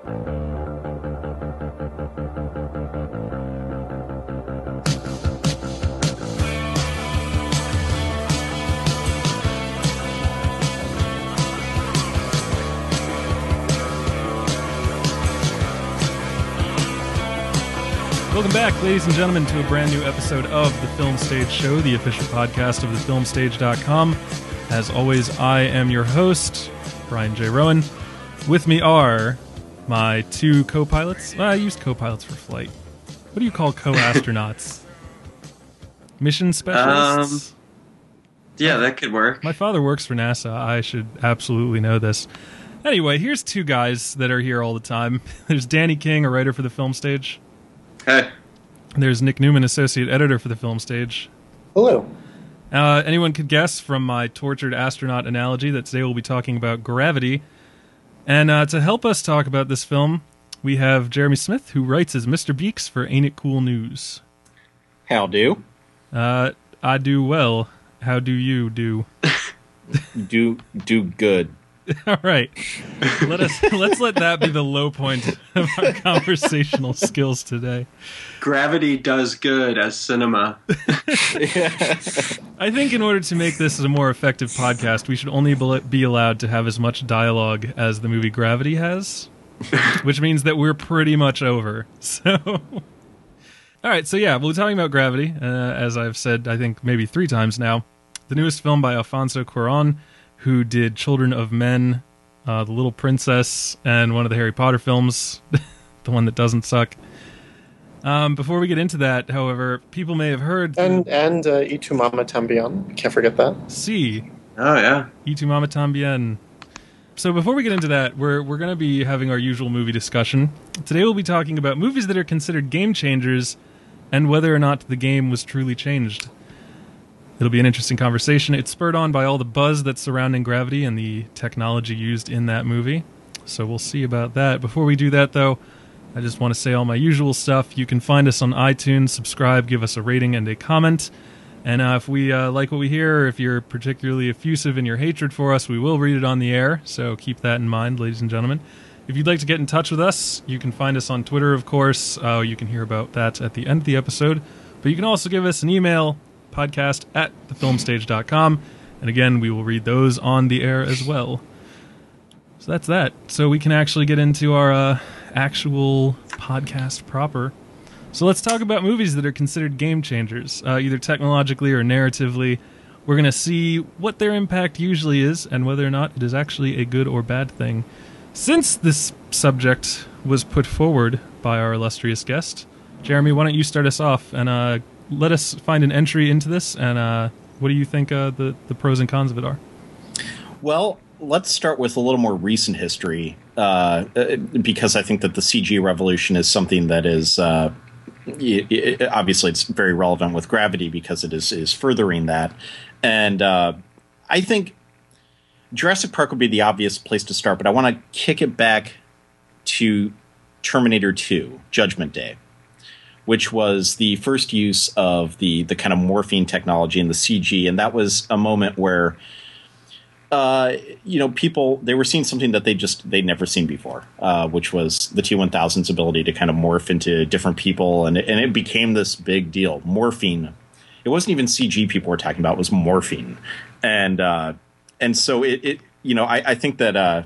Welcome back, ladies and gentlemen, to a brand new episode of The Film Stage Show, the official podcast of thefilmstage.com. As always, I am your host, Brian J. Rowan. With me are my two co-pilots. I use co-pilots for flight. What do you call co-astronauts? Mission specialists? Yeah, that could work. My father works for NASA. I should absolutely know this. Anyway, here's two guys that are here all the time. There's Danny King, a writer for The Film Stage. Hey. There's Nick Newman, associate editor for The Film Stage. Hello. Anyone could guess from my tortured astronaut analogy that today we'll be talking about Gravity. And to help us talk about this film, we have Jeremy Smith, who writes as Mr. Beeks for Ain't It Cool News. How do? I do well. How do you do? do good. All right. Let's let that be the low point of our conversational skills today. Gravity does good as cinema. I think in order to make this a more effective podcast, we should only be allowed to have as much dialogue as the movie Gravity has, which means that we're pretty much over. So, all right. So yeah, we'll be talking about Gravity, as I've said, I think maybe 3 times now. The newest film by Alfonso Cuarón, who did Children of Men, The Little Princess, and one of the Harry Potter films, the one that doesn't suck. Before we get into that, however, people may have heard... And Y Tu Mama Tambien. Can't forget that. Si. Oh, yeah. Y Tu Mama Tambien. So before we get into that, we're going to be having our usual movie discussion. Today we'll be talking about movies that are considered game changers and whether or not the game was truly changed. It'll be an interesting conversation. It's spurred on by all the buzz that's surrounding Gravity and the technology used in that movie. So we'll see about that. Before we do that, though, I just want to say all my usual stuff. You can find us on iTunes, subscribe, give us a rating and a comment. And if we like what we hear, or if you're particularly effusive in your hatred for us, we will read it on the air. So keep that in mind, ladies and gentlemen. If you'd like to get in touch with us, you can find us on Twitter, of course. You can hear about that at the end of the episode. But you can also give us an email, podcast@thefilmstage.com, and again, we will read those on the air as well. So that's that. So we can actually get into our actual podcast proper. So let's talk about movies that are considered game changers, either technologically or narratively. We're going to see what their impact usually is and whether or not it is actually a good or bad thing. Since this subject was put forward by our illustrious guest, Jeremy, why don't you start us off and let us find an entry into this, and what do you think the pros and cons of it are? Well, let's start with a little more recent history, because I think that the CG revolution is something that is, obviously it's very relevant with Gravity because it is furthering that. And I think Jurassic Park would be the obvious place to start, but I want to kick it back to Terminator 2, Judgment Day, which was the first use of the kind of morphine technology and the CG. And that was a moment where, people, they were seeing something that they'd never seen before, which was the T-1000's ability to kind of morph into different people. And it became this big deal. Morphine. It wasn't even CG people were talking about. It was morphine. And so I think that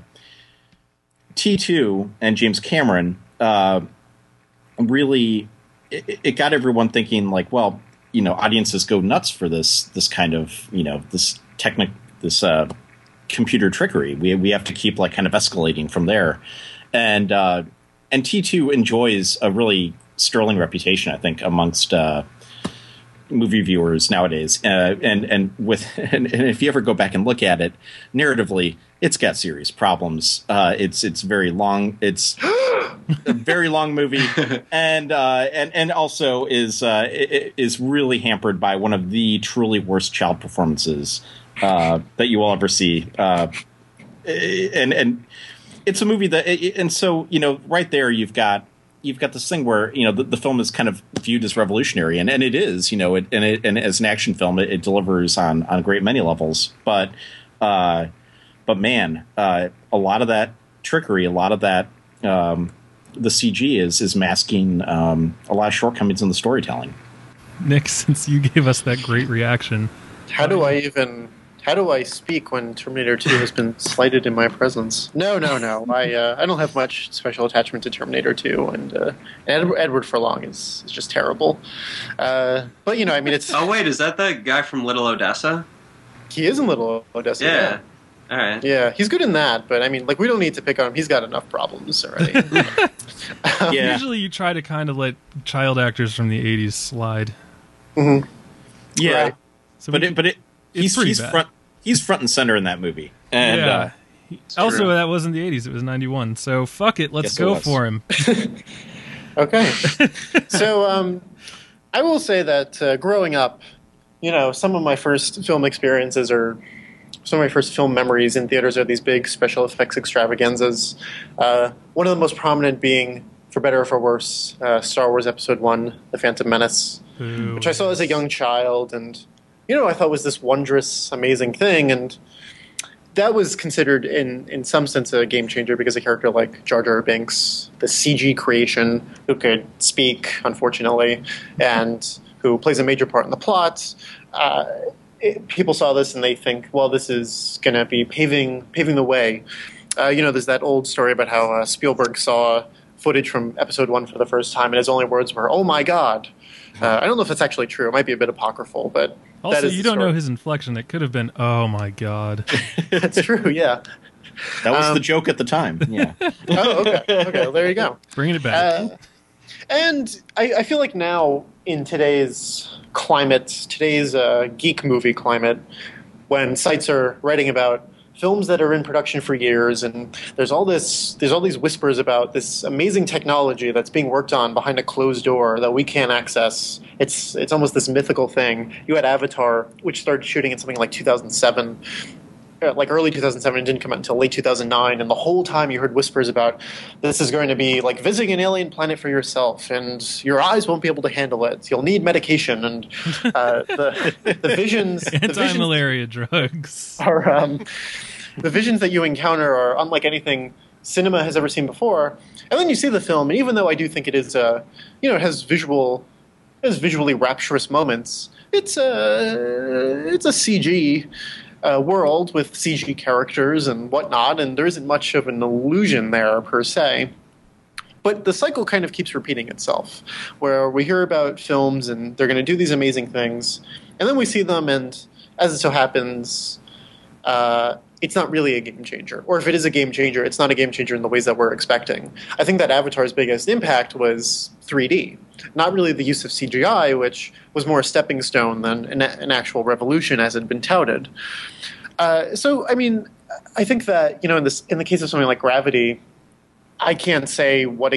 T2 and James Cameron really... It got everyone thinking, like, well, audiences go nuts for this kind of, this computer trickery. We have to keep kind of escalating from there, and T2 enjoys a really sterling reputation, I think, amongst movie viewers nowadays. And if you ever go back and look at it narratively, it's got serious problems. It's very long. It's a very long movie, and also is really hampered by one of the truly worst child performances that you will ever see. And it's a movie that, and so right there you've got this thing where the film is kind of viewed as revolutionary, and it is, and as an action film, it delivers on a great many levels. But man, a lot of that trickery, a lot of that the CG is masking a lot of shortcomings in the storytelling. Nick, since you gave us that great reaction, How do I speak when Terminator 2 has been slighted in my presence? No. I don't have much special attachment to Terminator 2, and Edward Furlong is just terrible. But it's Oh wait, is that the guy from Little Odessa? he is in Little Odessa. Yeah. All right. Yeah, he's good in that, but we don't need to pick on him. He's got enough problems already. Yeah. usually you try to kind of let child actors from the 80s slide. Yeah, Right. So but we- he's pretty bad. front and center in that movie, and yeah. Also, true. that wasn't the 80s, it was 91. So fuck it, let's Yes, it go was. for him. Okay. So I will say that growing up, some of my first film experiences or some of my first film memories in theaters are these big special effects extravaganzas. One of the most prominent being, for better or for worse, Star Wars Episode 1, The Phantom Menace, Boo. which I saw as a young child, and I thought was this wondrous, amazing thing, and that was considered in some sense a game changer because a character like Jar Jar Binks, the CG creation who could speak, unfortunately, and who plays a major part in the plot. People saw this and they think, well, this is going to be paving the way. There's that old story about how Spielberg saw footage from Episode 1 for the first time, and his only words were, "Oh my God." I don't know if that's actually true. It might be a bit apocryphal, but Also, that is you the don't know story. his inflection. It could have been, oh my god. That's true, yeah. that was the joke at the time. Yeah, Oh, okay. Okay, well, there you go. Bringing it back. And I feel like now in today's climate, today's geek movie climate, when sites are writing about films that are in production for years, and there's all these whispers about this amazing technology that's being worked on behind a closed door that we can't access. It's almost this mythical thing. You had Avatar, which started shooting in something like 2007. Like early 2007, and didn't come out until late 2009, and the whole time you heard whispers about this is going to be like visiting an alien planet for yourself, and your eyes won't be able to handle it. You'll need medication, and the visions, Anti-malaria drugs. are the visions that you encounter are unlike anything cinema has ever seen before. And then you see the film, and even though I do think it is, it has visually rapturous moments, it's a CG. World with CG characters and whatnot, and there isn't much of an illusion there per se. But the cycle kind of keeps repeating itself, where we hear about films and they're going to do these amazing things, and then we see them, and as it so happens, it's not really a game changer. Or if it is a game changer, it's not a game changer in the ways that we're expecting. I think that Avatar's biggest impact was 3D. Not really the use of CGI, which was more a stepping stone than an actual revolution as it had been touted. I think that, in the case of something like Gravity, I can't say what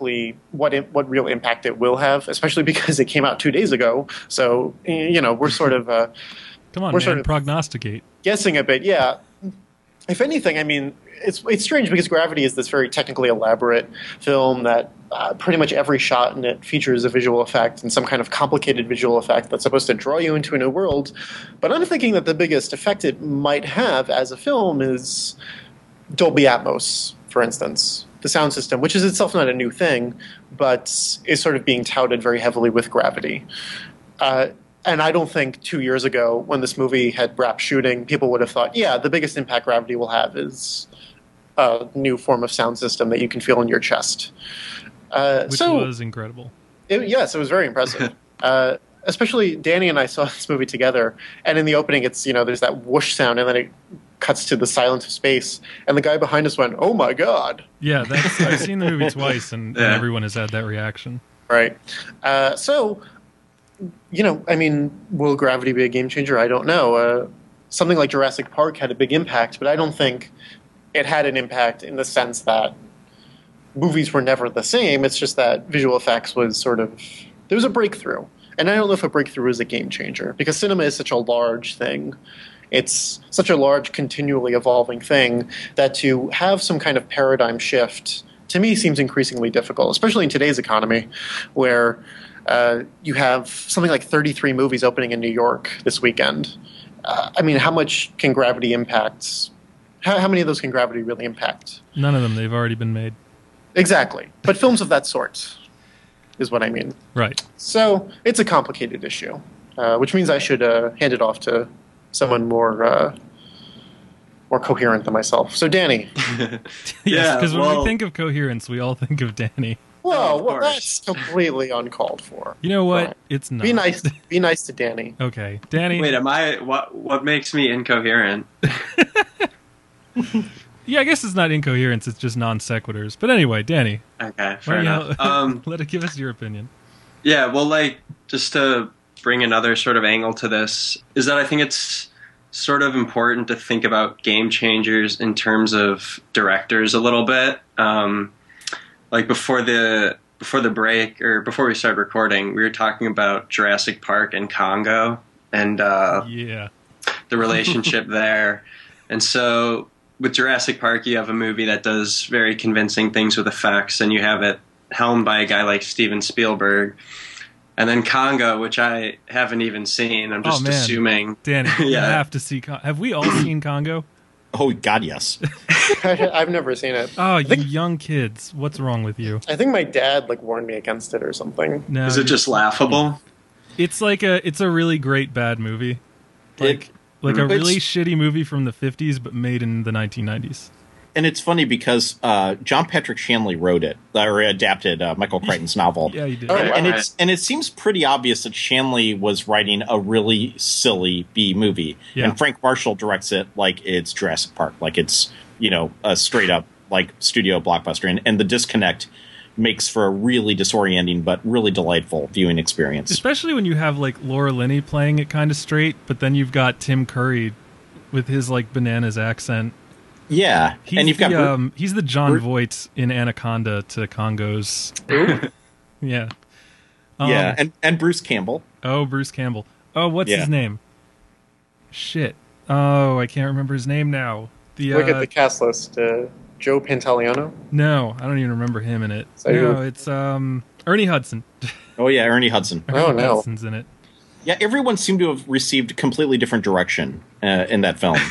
real impact it will have, especially because it came out 2 days ago. So, we're sort of Come on, we're man, sort of prognosticate. guessing a bit. Yeah. If anything, it's strange because Gravity is this very technically elaborate film that pretty much every shot in it features a visual effect and some kind of complicated visual effect that's supposed to draw you into a new world. But I'm thinking that the biggest effect it might have as a film is Dolby Atmos, for instance. The sound system, which is itself not a new thing, but is sort of being touted very heavily with Gravity. And I don't think 2 years ago, when this movie had wrapped shooting, people would have thought, yeah, the biggest impact Gravity will have is a new form of sound system that you can feel in your chest. Which was incredible. Yes, it was very impressive. Especially Danny and I saw this movie together, and in the opening, it's there's that whoosh sound, and then it cuts to the silence of space, and the guy behind us went, "Oh my god!" Yeah, I've seen the movie twice, and Yeah. everyone has had that reaction. Right. Will Gravity be a game changer? I don't know. Something like Jurassic Park had a big impact, but I don't think it had an impact in the sense that movies were never the same. It's just that visual effects was there was a breakthrough. And I don't know if a breakthrough is a game changer, because cinema is such a large thing. It's such a large, continually evolving thing that to have some kind of paradigm shift, to me, seems increasingly difficult, especially in today's economy, where you have something like 33 movies opening in New York this weekend. How much can Gravity impact? How many of those can Gravity really impact? None of them. They've already been made. Exactly. But films of that sort is what I mean. Right. So it's a complicated issue, which means I should hand it off to someone more coherent than myself. So Danny. Yes, because when we think of coherence, we all think of Danny. Whoa, well, course. that's completely uncalled for. You know what? Fine. It's not. Be nice. Be nice to Danny. Okay, Danny. Wait, am I? What makes me incoherent? Yeah, I guess it's not incoherence. It's just non sequiturs. But anyway, Danny. Okay, why fair don't enough. you give us your opinion. Yeah, well, like, just to bring another sort of angle to this, is that I think it's sort of important to think about game changers in terms of directors a little bit. Like before the break, or before we started recording, we were talking about Jurassic Park and Congo and Yeah. the relationship there. And so with Jurassic Park, you have a movie that does very convincing things with effects, and you have it helmed by a guy like Steven Spielberg. And then Congo, which I haven't even seen. I'm just assuming. Danny, you Yeah. have to see Have we all seen Congo? Oh, God, yes. I've never seen it. Oh, you young kids. What's wrong with you? I think my dad warned me against it or something. No, Is it just laughable? It's a really great bad movie. Like a It's- really shitty movie from the 50s, but made in the 1990s. And it's funny because John Patrick Shanley wrote it, or adapted Michael Crichton's novel. Yeah, you did. Oh, wow. And it seems pretty obvious that Shanley was writing a really silly B movie, Yeah. and Frank Marshall directs it like it's Jurassic Park, like it's a straight up studio blockbuster, and the disconnect makes for a really disorienting but really delightful viewing experience. Especially when you have Laura Linney playing it kind of straight, but then you've got Tim Curry with his bananas accent. Yeah, He's and you've got he's the John Voight in Anaconda to Congo's. Yeah. yeah, and Bruce Campbell. Oh, Bruce Campbell. Oh, what's Yeah. his name? Shit. Oh, I can't remember his name now. Look at the cast list. Joe Pantoliano. No, I don't even remember him in it. So No, it's Ernie Hudson. Oh yeah, Ernie Hudson. Oh, Ernie no. Hudson's in it. Yeah, everyone seemed to have received a completely different direction in that film.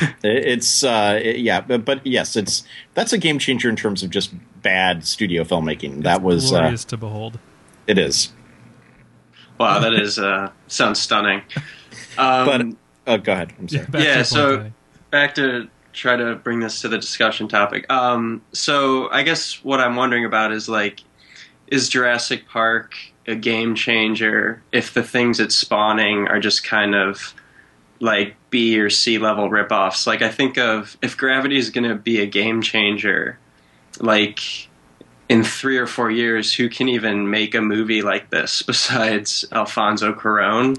But yes, that's a game changer in terms of just bad studio filmmaking. That was glorious to behold. it is. Wow, that is sounds stunning. But go ahead. I'm sorry. Back to Yeah, your so- point, Danny. Back to try to bring this to the discussion topic. So I guess what I'm wondering about is is Jurassic Park a game changer if the things it's spawning are just kind of B or C level ripoffs? I think of if Gravity is going to be a game changer, in 3 or 4 years, who can even make a movie like this besides Alfonso Cuarón?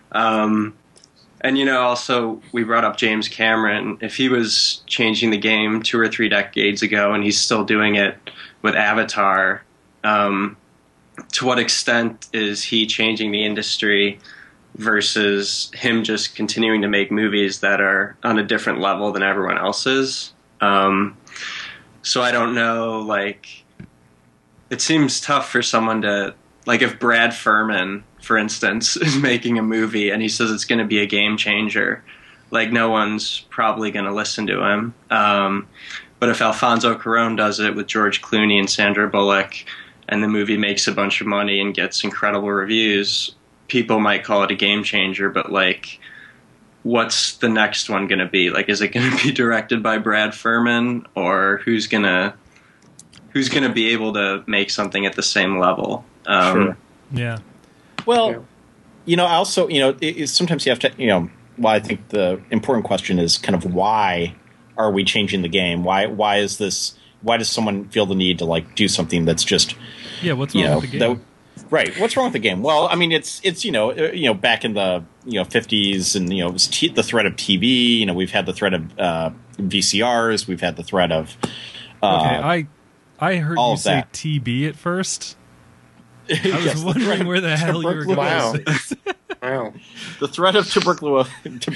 And also we brought up James Cameron. If he was changing the game 2 or 3 decades ago, and he's still doing it with Avatar, to what extent is he changing the industry versus him just continuing to make movies that are on a different level than everyone else's? So I don't know. It seems tough for someone to if Brad Furman, for instance, is making a movie and he says it's going to be a game changer, no one's probably going to listen to him. But if Alfonso Cuarón does it with George Clooney and Sandra Bullock, and the movie makes a bunch of money and gets incredible reviews, people might call it a game changer. But what's the next one going to be? Is it going to be directed by Brad Furman, or who's going to be able to make something at the same level? Sure. Yeah. Well, also, sometimes you have to, well, I think the important question is kind of why are we changing the game? Why is this? Why does someone feel the need to do something that's just What's wrong with the game? Right. What's wrong with the game? Well, I mean, it's back in the 50s, and it was the threat of TV. We've had the threat of VCRs. We've had the threat of okay, I heard all you of say that. TB at first. I was Yes, the wondering threat where the of hell you were going. Wow. with this. Wow. the threat of tuberculosis.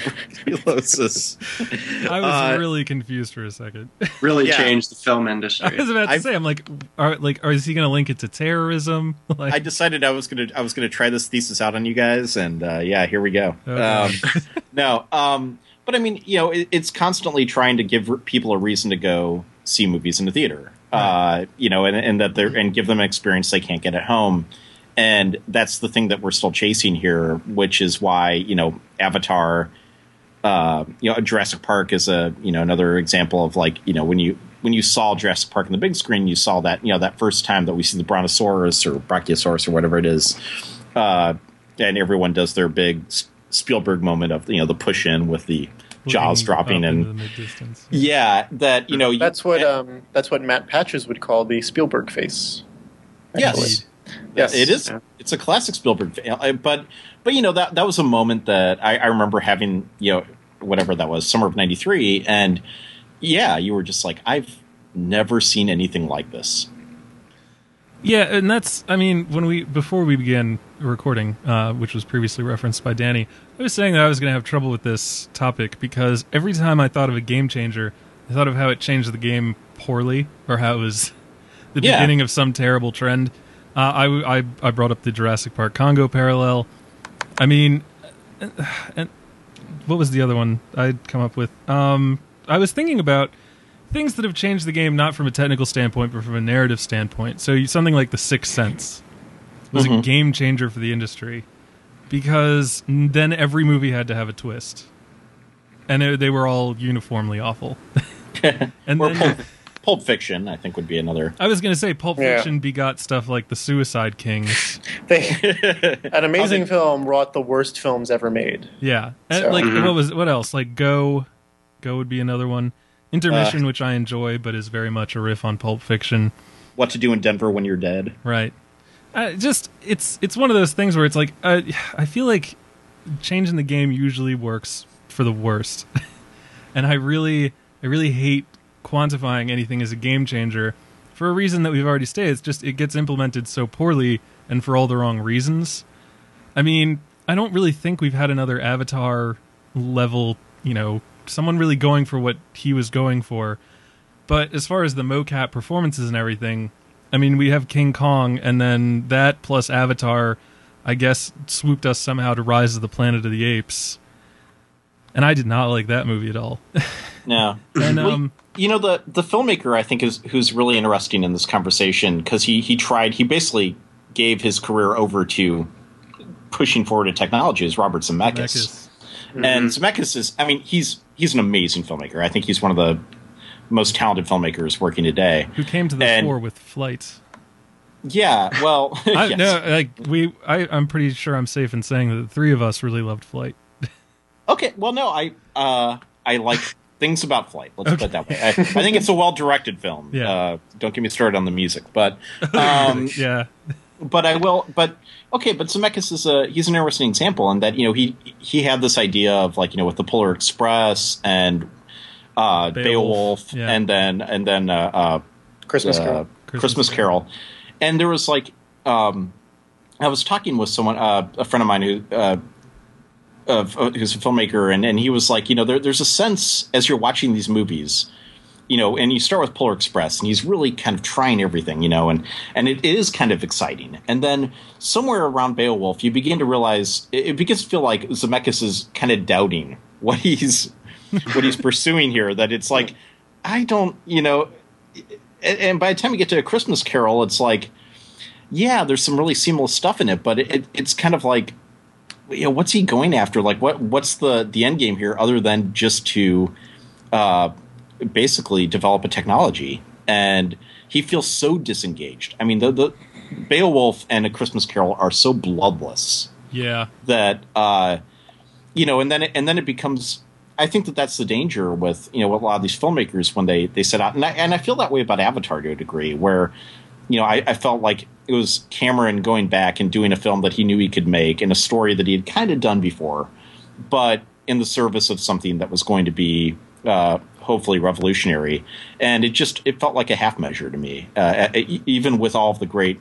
I was really confused for a second. Really Yeah. changed the film I industry. was about to say, I'm is he going to link it to terrorism? I decided I was gonna try this thesis out on you guys, and here we go. Okay. But I mean, it's constantly trying to give people a reason to go see movies in the theater, and that they're and give them an experience they can't get at home. And that's the thing that we're still chasing here, which is why, Avatar, Jurassic Park is another example of when you saw Jurassic Park on the big screen, you saw that, that first time that we see the Brontosaurus or Brachiosaurus or whatever it is. And everyone does their big Spielberg moment of, the push in with the jaws dropping and that's what Matt Patches would call the Spielberg face. Actually. Yes, it is. Yeah. It's a classic Spielberg, but that was a moment that I remember having, whatever that was, summer of '93, and you were just like, I've never seen anything like this. Yeah, and that's, before we began recording, which was previously referenced by Danny, I was saying that I was going to have trouble with this topic because every time I thought of a game changer, I thought of how it changed the game poorly, or how it was the beginning of some terrible trend. I brought up the Jurassic Park Congo parallel. And what was the other one I'd come up with? I was thinking about things that have changed the game not from a technical standpoint, but from a narrative standpoint. So something like The Sixth Sense was a game changer for the industry because then every movie had to have a twist. And they were all uniformly awful. And then... Pulp Fiction, I think, would be another. I was going to say Pulp Fiction begot stuff like The Suicide Kings. An amazing film wrought the worst films ever made. Yeah. So. What else? Like Go would be another one. Intermission, which I enjoy, but is very much a riff on Pulp Fiction. What to Do in Denver When You're Dead. Right. It's one of those things where it's like, I feel like changing the game usually works for the worst. And I really hate quantifying anything as a game changer for a reason that we've already stated. It's just it gets implemented so poorly and for all the wrong reasons. I don't really think we've had another Avatar level, someone really going for what he was going for. But as far as the mocap performances and everything, we have King Kong, and then that plus Avatar, I guess, swooped us somehow to Rise of the Planet of the Apes. And I did not like that movie at all. No. And the filmmaker I think who's really interesting in this conversation because he basically gave his career over to pushing forward a technology is Robert Zemeckis. And Zemeckis is he's an amazing filmmaker. I think he's one of the most talented filmmakers working today. Who came to the fore with Flight. Yeah, well, yes. I'm pretty sure I'm safe in saying that the three of us really loved Flight. Okay, well, no, I like things about Flight. Let's put it that way. I think it's a well-directed film. Yeah. Don't get me started on the music, but yeah. But I will. But okay, but Zemeckis he's an interesting example in that he had this idea of with the Polar Express and Beowulf and then Christmas Carol. Christmas Carol, and there was I was talking with someone, a friend of mine who's a filmmaker, and he was like, there's a sense as you're watching these movies, and you start with Polar Express, and he's really kind of trying everything, and it is kind of exciting. And then somewhere around Beowulf, you begin to realize it begins to feel like Zemeckis is kind of doubting what he's pursuing here. That it's like, I don't, and by the time you get to A Christmas Carol, it's like, yeah, there's some really seamless stuff in it, but it's kind of like, what's he going after? Like, what's the end game here other than just to basically develop a technology? And he feels so disengaged. The Beowulf and A Christmas Carol are so bloodless. Yeah. That and then it becomes. I think that's the danger with with a lot of these filmmakers when they set out, and I feel that way about Avatar to a degree, where I felt like it was Cameron going back and doing a film that he knew he could make and a story that he had kind of done before, but in the service of something that was going to be hopefully revolutionary. And it felt like a half measure to me, even with all of the great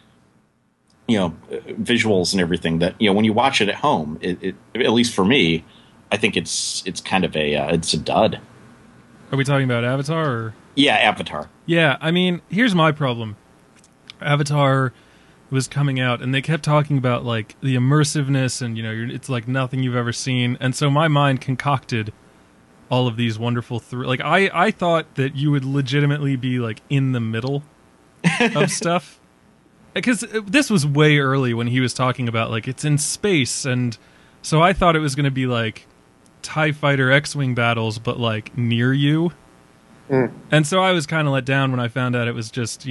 visuals and everything that when you watch it at home, it at least for me, I think it's kind of it's a dud. Are we talking about Avatar? Or? Yeah, Avatar. Yeah, here's my problem. Avatar was coming out, and they kept talking about the immersiveness, and it's like nothing you've ever seen. And so my mind concocted all of these wonderful like I thought that you would legitimately be like in the middle of stuff, because this was way early when he was talking about like it's in space, and so I thought it was going to be like TIE Fighter X-Wing battles, but like near you. And so I was kind of let down when I found out it was just,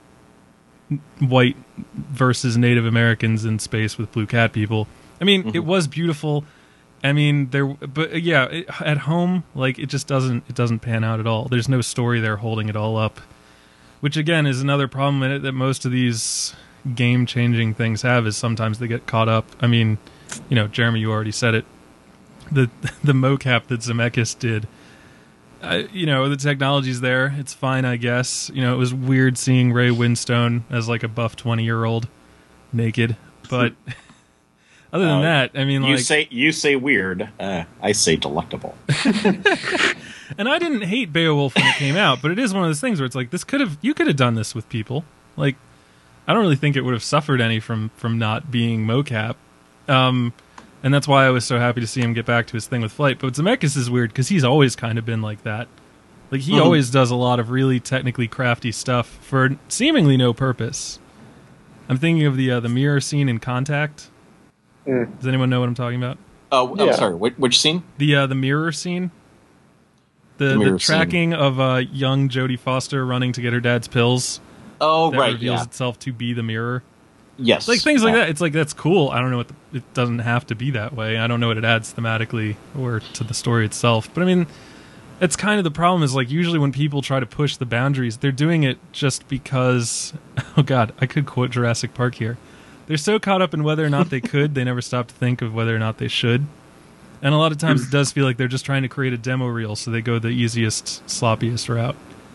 white versus Native Americans in space with blue cat people. I mean, it was beautiful. I mean, at home, like it just doesn't pan out at all. There's no story there holding it all up, which again is another problem in it that most of these game-changing things have, is sometimes they get caught up. I mean, Jeremy, you already said it. The mocap that Zemeckis did, the technology's there. It's fine, I guess. It was weird seeing Ray Winstone as like a buff 20-year-old naked, but other than that, I mean, you say weird. I say delectable. And I didn't hate Beowulf when it came out, but it is one of those things where it's like you could have done this with people. Like, I don't really think it would have suffered any from not being mocap. And that's why I was so happy to see him get back to his thing with Flight. But Zemeckis is weird because he's always kind of been like that. Like, he always does a lot of really technically crafty stuff for seemingly no purpose. I'm thinking of the mirror scene in Contact. Does anyone know what I'm talking about? Oh, I'm sorry. Which scene? The mirror scene. The tracking of young Jodie Foster running to get her dad's pills. Oh, right. Reveals itself to be the mirror. Yes. Like things like that. It's like, that's cool. I don't know it doesn't have to be that way. I don't know what it adds thematically or to the story itself. But I mean, it's kind of the problem is, like, usually when people try to push the boundaries, they're doing it just because, oh God, I could quote Jurassic Park here. They're so caught up in whether or not they could, they never stop to think of whether or not they should. And a lot of times it does feel like they're just trying to create a demo reel, so they go the easiest, sloppiest route.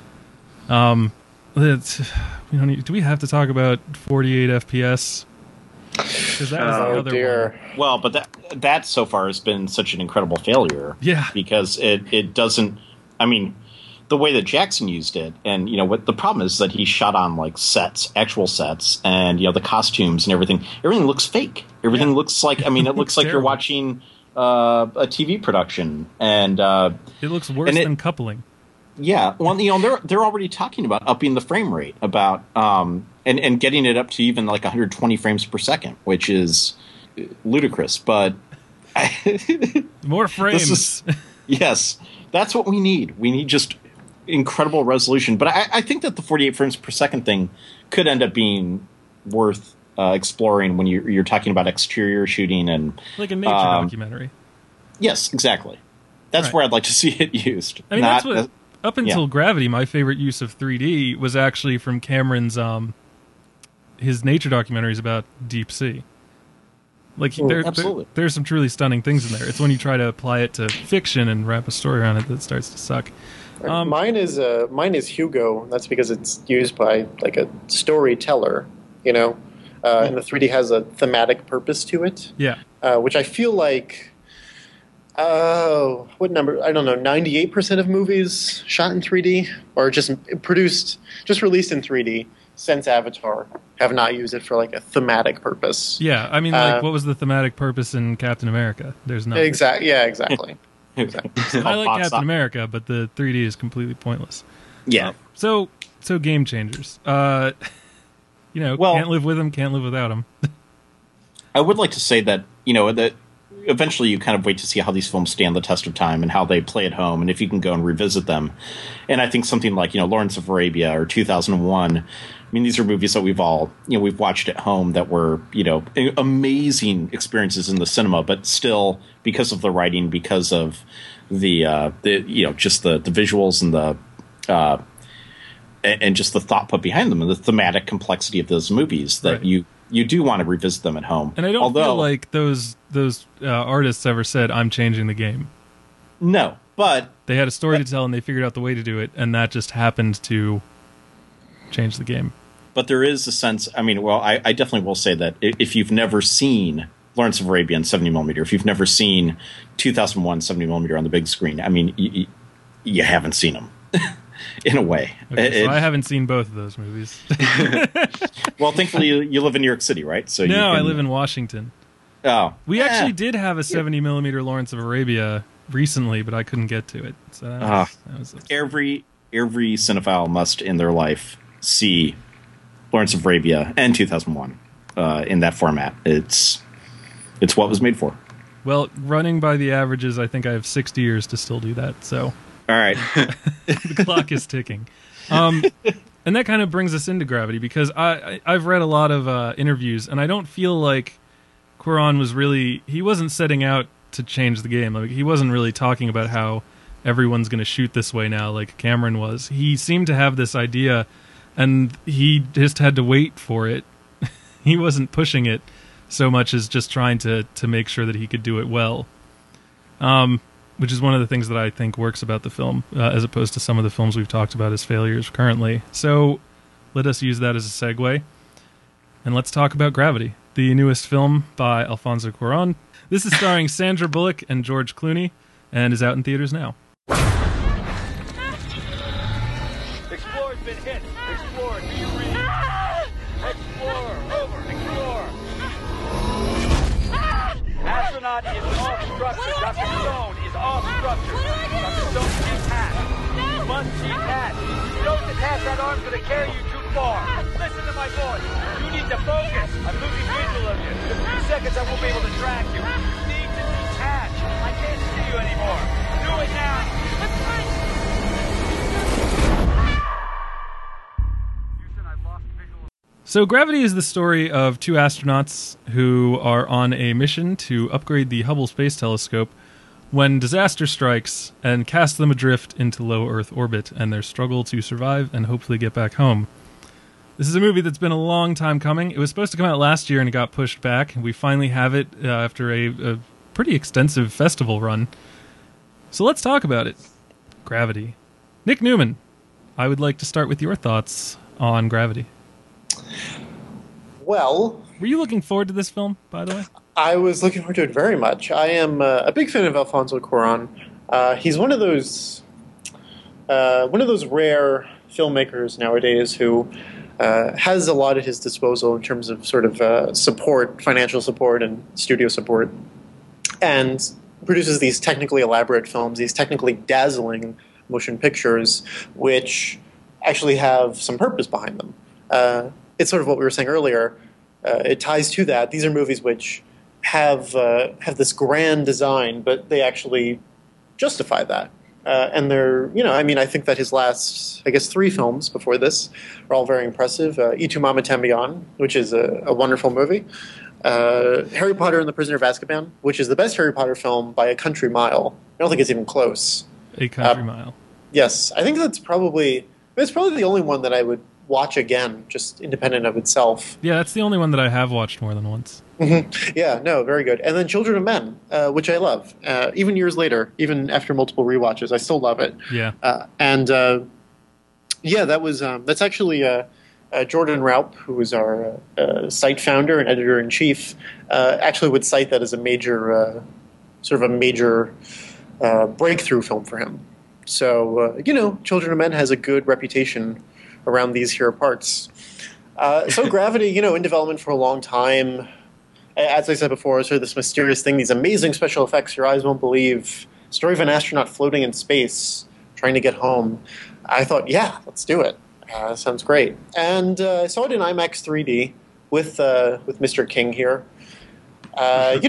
Do we have to talk about 48 FPS? Because that was the other one. Well, but that so far has been such an incredible failure. Yeah. Because it doesn't. I mean, the way that Jackson used it, and what the problem is that he shot on like sets, actual sets, and the costumes and everything. Everything looks fake. Everything looks like. I mean, it looks like you're watching a TV production, and it looks worse than coupling. Yeah, well, they're already talking about upping the frame rate, about and getting it up to even like 120 frames per second, which is ludicrous. But more frames. Yes, that's what we need. We need just incredible resolution. But I think that the 48 frames per second thing could end up being worth exploring when you're talking about exterior shooting and like a nature documentary. Yes, exactly. That's where I'd like to see it used. I mean, that's what. Up until Gravity, my favorite use of 3D was actually from Cameron's his nature documentaries about deep sea. Like, there's some truly stunning things in there. It's when you try to apply it to fiction and wrap a story around it that starts to suck. Mine is Hugo. That's because it's used by like a storyteller. And the 3D has a thematic purpose to it. Yeah, which I feel like. What number? I don't know. 98% of movies shot in 3D or just released in 3D since Avatar have not used it for like a thematic purpose. Yeah, I mean, like, what was the thematic purpose in Captain America? There's none. Exactly. Yeah, exactly. I like Captain America, but the 3D is completely pointless. Yeah. So game changers. Can't live with them, can't live without them. I would like to say that that. Eventually you kind of wait to see how these films stand the test of time and how they play at home, and if you can go and revisit them. And I think something like, Lawrence of Arabia or 2001, I mean, these are movies that we've all, we've watched at home that were, amazing experiences in the cinema, but still, because of the writing, because of the just the visuals and the and just the thought put behind them and the thematic complexity of those movies that you do want to revisit them at home. And I don't feel like those artists ever said, I'm changing the game. No, but they had a story to tell and they figured out the way to do it, and that just happened to change the game. But there is a sense, I mean, well, I definitely will say that if you've never seen Lawrence of Arabia in 70mm, if you've never seen 2001 70mm on the big screen, I mean, you haven't seen them. In a way. Okay, so I haven't seen both of those movies. Well, thankfully you live in New York City, right? I live in Washington. Oh. We actually did have a 70mm Lawrence of Arabia recently, but I couldn't get to it. So that was every cinephile must in their life see Lawrence of Arabia and 2001 in that format. It's what it was made for. Well, running by the averages, I think I have 60 years to still do that. So, all right, the clock is ticking. And that kind of brings us into Gravity, because I've read a lot of interviews, and I don't feel like Cuarón he wasn't setting out to change the game. Like, he wasn't really talking about how everyone's going to shoot this way now like Cameron was. He seemed to have this idea, and he just had to wait for it. He wasn't pushing it so much as just trying to make sure that he could do it well. Which is one of the things that I think works about the film, as opposed to some of the films we've talked about as failures currently. So let us use that as a segue, and let's talk about Gravity, the newest film by Alfonso Cuarón. This is starring Sandra Bullock and George Clooney, and is out in theaters now. Explorer's been hit. Explorer, do you read? Explorer, over. Explorer. Astronaut is off structure. Dr. Stone is off structure. Dr. Stone is detached. You must detach. If you don't detach, that arm's going to carry you too far. Listen to my voice. You need to focus. I'm losing visual of you. In a few seconds, I won't be able to track you. You need to detach. I can't see you anymore. Do it now. Houston, I've lost visual. So Gravity is the story of two astronauts who are on a mission to upgrade the Hubble Space Telescope when disaster strikes and casts them adrift into low Earth orbit, and their struggle to survive and hopefully get back home. This is a movie that's been a long time coming. It was supposed to come out last year and it got pushed back. We finally have it after a pretty extensive festival run. So let's talk about it. Gravity. Nick Newman, I would like to start with your thoughts on Gravity. Well, were you looking forward to this film, by the way? I was looking forward to it very much. I am a big fan of Alfonso Cuarón. He's one of those rare filmmakers nowadays who has a lot at his disposal in terms of sort of support, financial support, and studio support, and produces these technically elaborate films, these technically dazzling motion pictures, which actually have some purpose behind them. It's sort of what we were saying earlier. It ties to that. These are movies which have this grand design, but they actually justify that. And they're, I think that his last, 3 films before this are all very impressive. Y Tu Mama Tambien, which is a wonderful movie. Harry Potter and the Prisoner of Azkaban, which is the best Harry Potter film by a country mile. I don't think it's even close. A country mile. Yes. I think it's probably the only one that I would watch again, just independent of itself. Yeah, that's the only one that I have watched more than once. Mm-hmm. Yeah, no, very good. And then Children of Men, which I love. Even years later, even after multiple rewatches, I still love it. Yeah. That's actually Jordan Raup, who was our site founder and editor-in-chief, actually would cite that as a major breakthrough film for him. So, Children of Men has a good reputation around these here parts. So Gravity, in development for a long time. As I said before, sort of this mysterious thing, these amazing special effects your eyes won't believe. Story of an astronaut floating in space, trying to get home. I thought, yeah, let's do it. Sounds great. And I saw it in IMAX 3D with Mr. King here. It's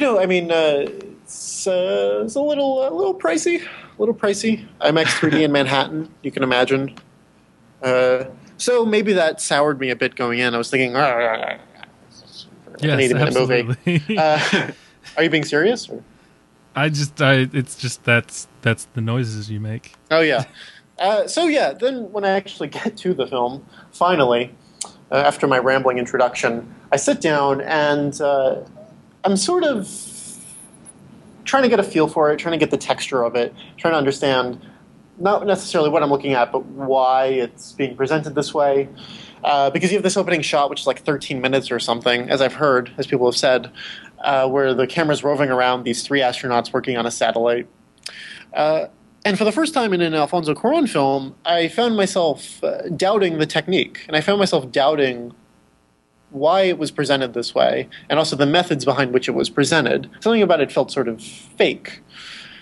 a little pricey. IMAX 3D in Manhattan, you can imagine. So maybe that soured me a bit going in. I was thinking, yes, absolutely. Movie. Are you being serious? Or? It's just that's the noises you make. Oh yeah. Then when I actually get to the film, finally, after my rambling introduction, I sit down and I'm sort of trying to get a feel for it, trying to get the texture of it, trying to understand not necessarily what I'm looking at, but why it's being presented this way. Because you have this opening shot, which is like 13 minutes or something, as I've heard, as people have said, where the camera's roving around these 3 astronauts working on a satellite. And for the first time in an Alfonso Cuarón film, I found myself doubting the technique, and I found myself doubting why it was presented this way, and also the methods behind which it was presented. Something about it felt sort of fake.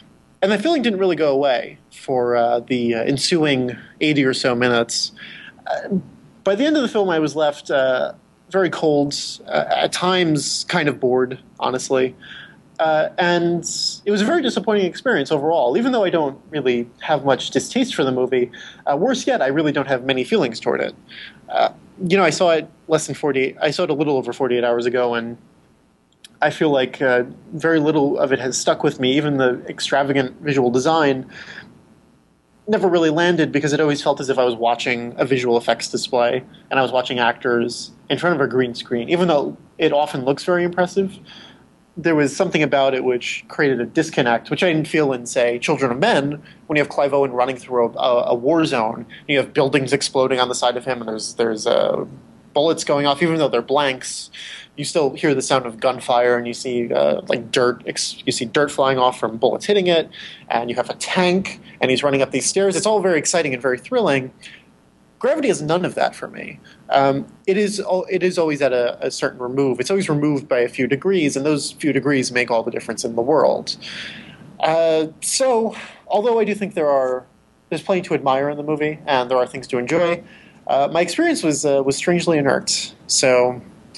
And that feeling didn't really go away for the ensuing 80 or so minutes. By the end of the film, I was left very cold, at times kind of bored, honestly. And it was a very disappointing experience overall, even though I don't really have much distaste for the movie. Worse yet, I really don't have many feelings toward it. I saw it I saw it a little over 48 hours ago, and I feel like very little of it has stuck with me. Even the extravagant visual design never really landed, because it always felt as if I was watching a visual effects display and I was watching actors in front of a green screen. Even though it often looks very impressive, there was something about it which created a disconnect, which I didn't feel in, say, Children of Men, when you have Clive Owen running through a war zone. You have buildings exploding on the side of him, and there's bullets going off, even though they're blanks. You still hear the sound of gunfire, and you see dirt. You see dirt flying off from bullets hitting it, and you have a tank, and he's running up these stairs. It's all very exciting and very thrilling. Gravity has none of that for me. It is always at a certain remove. It's always removed by a few degrees, and those few degrees make all the difference in the world. So, although I do think there's plenty to admire in the movie, and there are things to enjoy, my experience was strangely inert. So,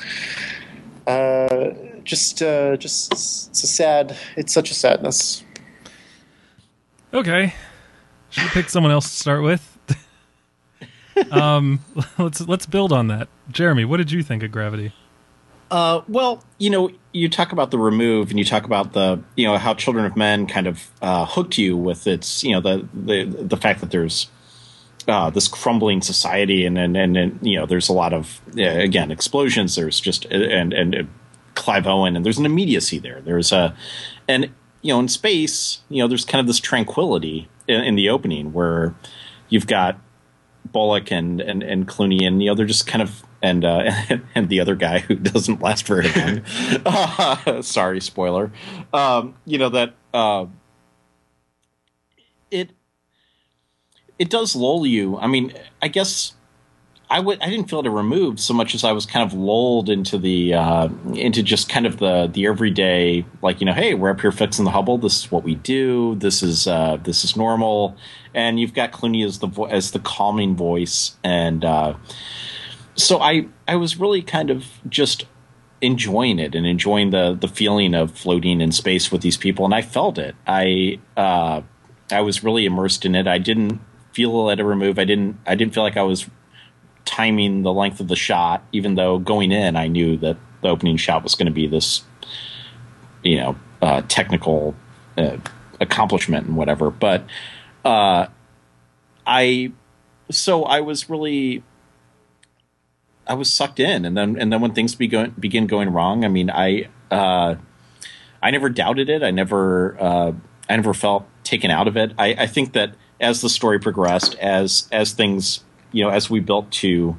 just it's such a sadness. Okay, should we pick someone else to start with? Let's build on that. Jeremy, what did you think of Gravity? Well, you talk about the remove, and you talk about the, how Children of Men kind of hooked you with its, the fact that there's this crumbling society, and there's a lot of again explosions. There's just and Clive Owen, and there's an immediacy there. There's in space, there's kind of this tranquility in the opening where you've got Bullock and Clooney, and they're just kind of and the other guy who doesn't last very long. Sorry, spoiler. It does lull you. I mean, I guess I didn't feel it removed so much as I was kind of lulled into the into just kind of the everyday, like, hey, we're up here fixing the Hubble. This is what we do. This is normal. And you've got Clooney as the calming voice, and so I was really kind of just enjoying it and enjoying the feeling of floating in space with these people, and I felt it. I was really immersed in it. I didn't feel it a remove. I didn't feel like I was timing the length of the shot, even though going in I knew that the opening shot was going to be this, technical accomplishment and whatever. But I was sucked in, and then when things begin going wrong, I mean, I never doubted it. I never felt taken out of it. I think that as the story progressed, as things, as we built to,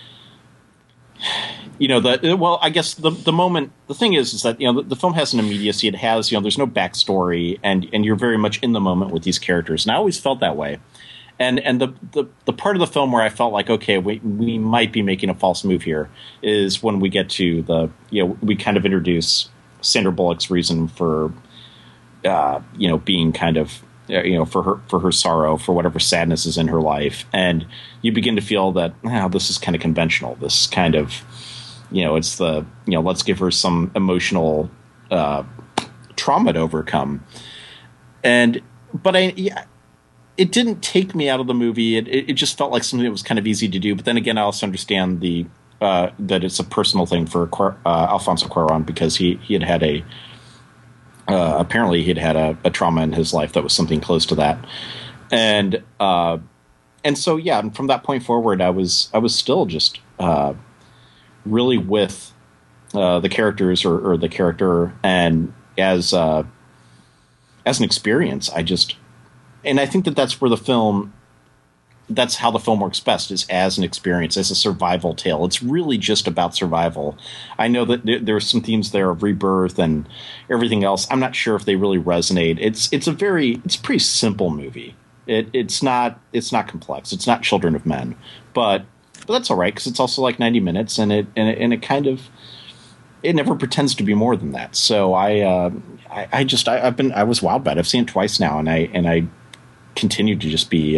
I guess the moment, the thing is that, the film has an immediacy. It has, there's no backstory, and you're very much in the moment with these characters. And I always felt that way. And the part of the film where I felt like, okay, we might be making a false move here is when we get to we kind of introduce Sandra Bullock's reason for, being kind of, for her sorrow, for whatever sadness is in her life. And you begin to feel that, this is kind of conventional. This is kind of, it's the, let's give her some emotional trauma to overcome. But it didn't take me out of the movie. It just felt like something that was kind of easy to do. But then again, I also understand that it's a personal thing for Alfonso Cuarón, because he had a apparently he'd had a trauma in his life that was something close to that, and so and from that point forward, I was still just really with the characters or the character, and as an experience, and I think that's where that's how the film works best, is as an experience, as a survival tale. It's really just about survival. I know that there are some themes there of rebirth and everything else. I'm not sure if they really resonate. It's a pretty simple movie. It's not complex. It's not Children of Men, but that's all right, because it's also like 90 minutes, and it kind of it never pretends to be more than that. So I was wowed by it. I've seen it twice now, and I continue to just be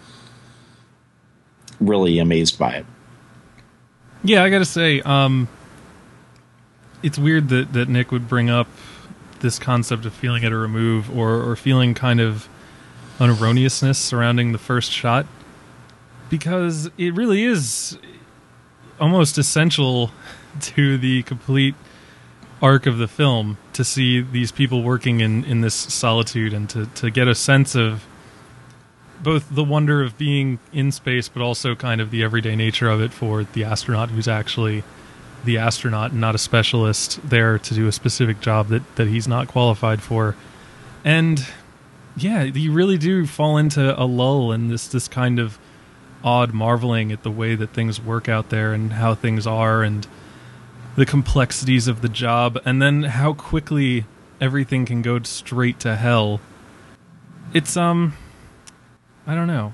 really amazed by it. Yeah, I gotta say, it's weird that Nick would bring up this concept of feeling at a remove or feeling kind of an erroneousness surrounding the first shot, because it really is almost essential to the complete arc of the film to see these people working in this solitude and to get a sense of both the wonder of being in space, but also kind of the everyday nature of it for the astronaut who's actually the astronaut and not a specialist there to do a specific job that he's not qualified for. And yeah, you really do fall into a lull and this kind of odd marveling at the way that things work out there and how things are and the complexities of the job, and then how quickly everything can go straight to hell. It's I don't know.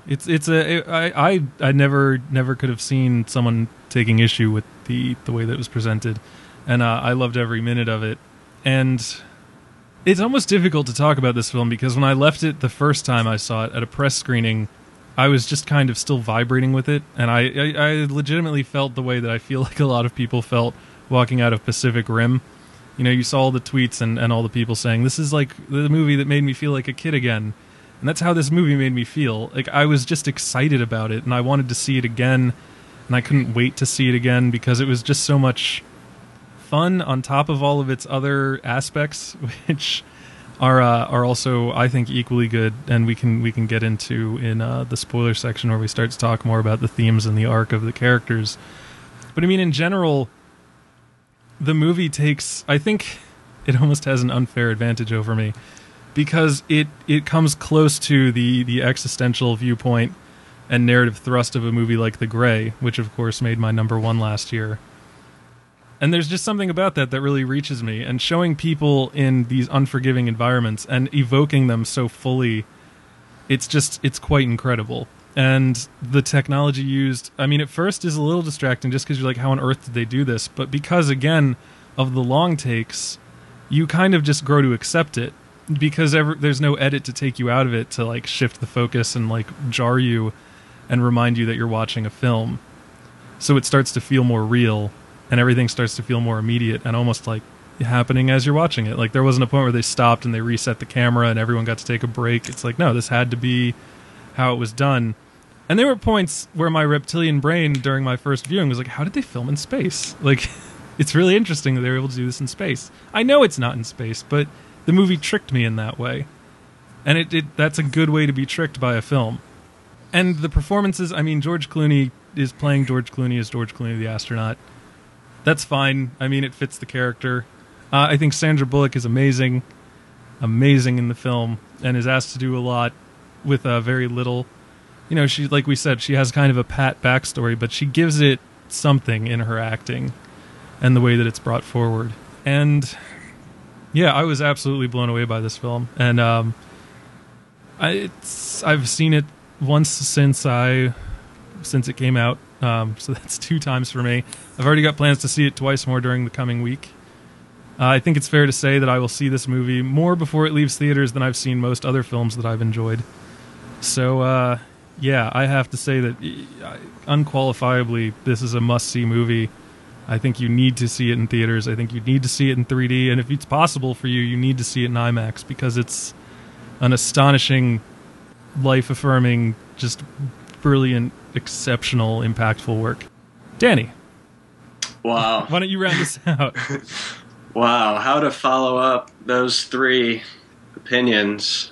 I never could have seen someone taking issue with the way that it was presented, and I loved every minute of it. And it's almost difficult to talk about this film because when I left it the first time I saw it at a press screening, I was just kind of still vibrating with it, and I legitimately felt the way that I feel like a lot of people felt walking out of Pacific Rim. You know, you saw all the tweets and all the people saying, this is like the movie that made me feel like a kid again. And that's how this movie made me feel. Like, I was just excited about it, and I wanted to see it again, and I couldn't wait to see it again because it was just so much fun on top of all of its other aspects, which are also, I think, equally good, and we can get into in the spoiler section where we start to talk more about the themes and the arc of the characters. But I mean, in general, the movie takes, I think it almost has an unfair advantage over me because it comes close to the existential viewpoint and narrative thrust of a movie like The Grey, which of course made my #1 last year. And there's just something about that really reaches me, and showing people in these unforgiving environments and evoking them so fully, it's quite incredible. And the technology used, I mean, at first is a little distracting just because you're like, how on earth did they do this? But because, again, of the long takes, you kind of just grow to accept it because there's no edit to take you out of it to, like, shift the focus and, like, jar you and remind you that you're watching a film. So it starts to feel more real, and everything starts to feel more immediate and almost, like, happening as you're watching it. Like, there wasn't a point where they stopped and they reset the camera and everyone got to take a break. It's like, no, this had to be how it was done. And there were points where my reptilian brain during my first viewing was like, how did they film in space? Like, it's really interesting that they were able to do this in space. I know it's not in space, but the movie tricked me in that way. And that's a good way to be tricked by a film. And the performances, I mean, George Clooney is playing George Clooney as George Clooney the astronaut. That's fine. I mean, it fits the character. I think Sandra Bullock is amazing in the film, and is asked to do a lot with very little. You know, she, like we said, she has kind of a pat backstory, but she gives it something in her acting and the way that it's brought forward. And yeah, I was absolutely blown away by this film. And I've seen it once since it came out, so that's 2 times for me. I've already got plans to see it twice more during the coming week. I think it's fair to say that I will see this movie more before it leaves theaters than I've seen most other films that I've enjoyed. So, yeah, I have to say that unqualifiably, this is a must-see movie. I think you need to see it in theaters. I think you need to see it in 3D, and if it's possible for you, you need to see it in IMAX because it's an astonishing, life-affirming, just brilliant, exceptional, impactful work. Danny. Wow. Why don't you round this out? Wow, how to follow up those 3 opinions.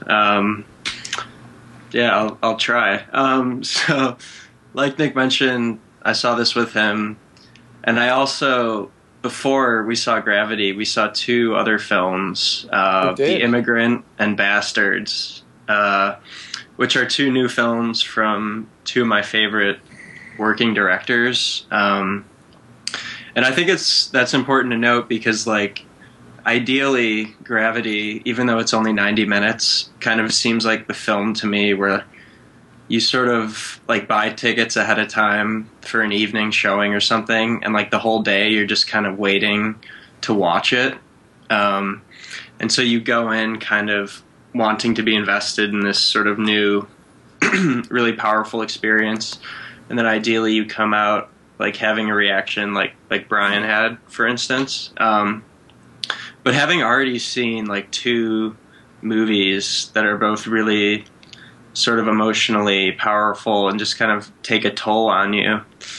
Yeah, I'll try. So, like Nick mentioned, I saw this with him, and I also, before we saw Gravity, we saw 2 other films, The Immigrant and Bastards, which are 2 new films from 2 of my favorite working directors. And I think that's important to note because, like, ideally, Gravity, even though it's only 90 minutes, kind of seems like the film to me where you sort of, like, buy tickets ahead of time for an evening showing or something, and, like, the whole day you're just kind of waiting to watch it. And so you go in kind of wanting to be invested in this sort of new, really powerful experience. And then ideally you come out like having a reaction like Brian had, for instance. But having already seen like 2 movies that are both really sort of emotionally powerful and just kind of take a toll on you,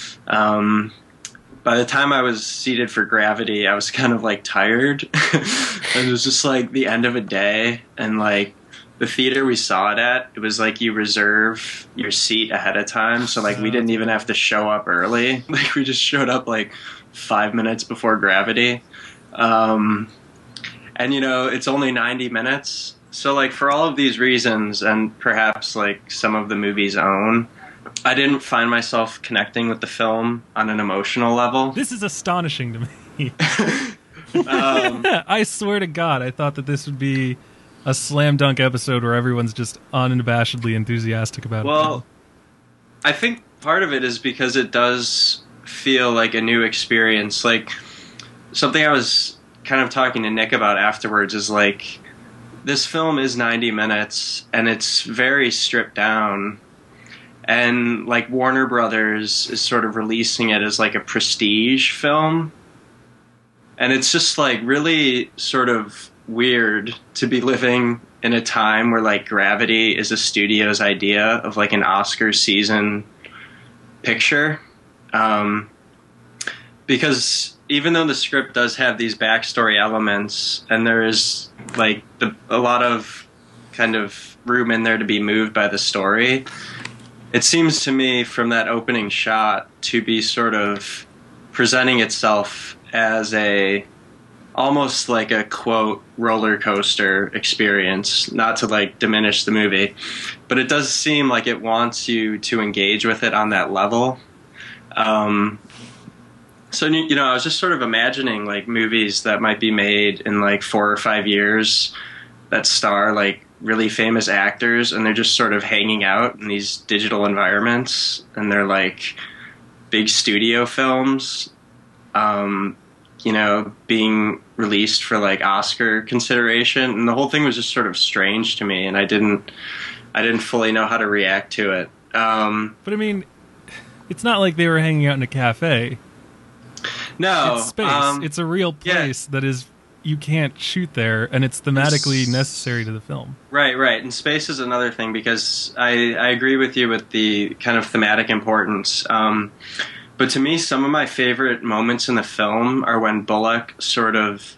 by the time I was seated for Gravity, I was kind of like tired. It was just like the end of a day, and like the theater we saw it at, it was like you reserve your seat ahead of time, so like we didn't even have to show up early. Like we just showed up like 5 minutes before Gravity. And you know, it's only 90 minutes. So like for all of these reasons, and perhaps like some of the movie's own, I didn't find myself connecting with the film on an emotional level. This is astonishing to me. I swear to God, I thought that this would be a slam dunk episode where everyone's just unabashedly enthusiastic about it. Well, I think part of it is because it does feel like a new experience. Like something I was kind of talking to Nick about afterwards is like, this film is 90 minutes and it's very stripped down. And like Warner Brothers is sort of releasing it as like a prestige film. And it's just like really sort of weird to be living in a time where like Gravity is a studio's idea of like an Oscar season picture. Because even though the script does have these backstory elements and there is like a lot of kind of room in there to be moved by the story, it seems to me from that opening shot to be sort of presenting itself as almost like a quote roller coaster experience, not to like diminish the movie, but it does seem like it wants you to engage with it on that level. So, you know, I was just sort of imagining like movies that might be made in like 4 or 5 years that star like really famous actors, and they're just sort of hanging out in these digital environments, and they're like big studio films, you know, being released for like Oscar consideration, and the whole thing was just sort of strange to me, and I didn't fully know how to react to it. But I mean, it's not like they were hanging out in a cafe. No, it's space. It's a real place that is, you can't shoot there, and it's thematically necessary to the film. Right. And space is another thing, because I agree with you with the kind of thematic importance. But to me, some of my favorite moments in the film are when Bullock sort of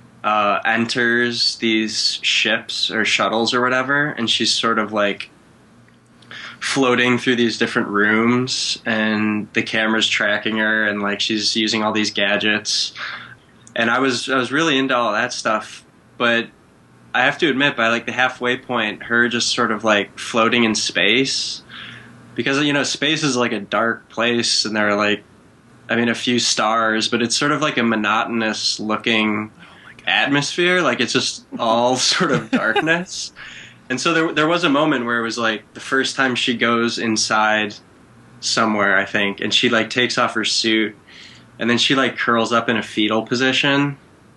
enters these ships or shuttles or whatever, and she's sort of like floating through these different rooms, and the camera's tracking her, and like she's using all these gadgets. And I was really into all that stuff, but I have to admit, by like the halfway point, her just sort of like floating in space, because, you know, space is like a dark place, and there are like, I mean, a few stars, but it's sort of like a monotonous looking atmosphere. Like it's just all sort of darkness. And so there was a moment where it was like the first time she goes inside somewhere, I think, and she like takes off her suit, and then she like curls up in a fetal position,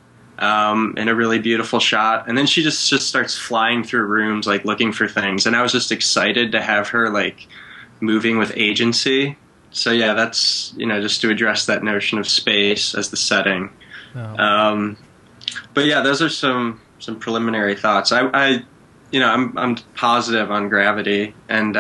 in a really beautiful shot, and then she just starts flying through rooms like looking for things, and I was just excited to have her like moving with agency. So yeah, that's, you know, just to address that notion of space as the setting. Oh. But yeah, those are some preliminary thoughts. I'm positive on Gravity, and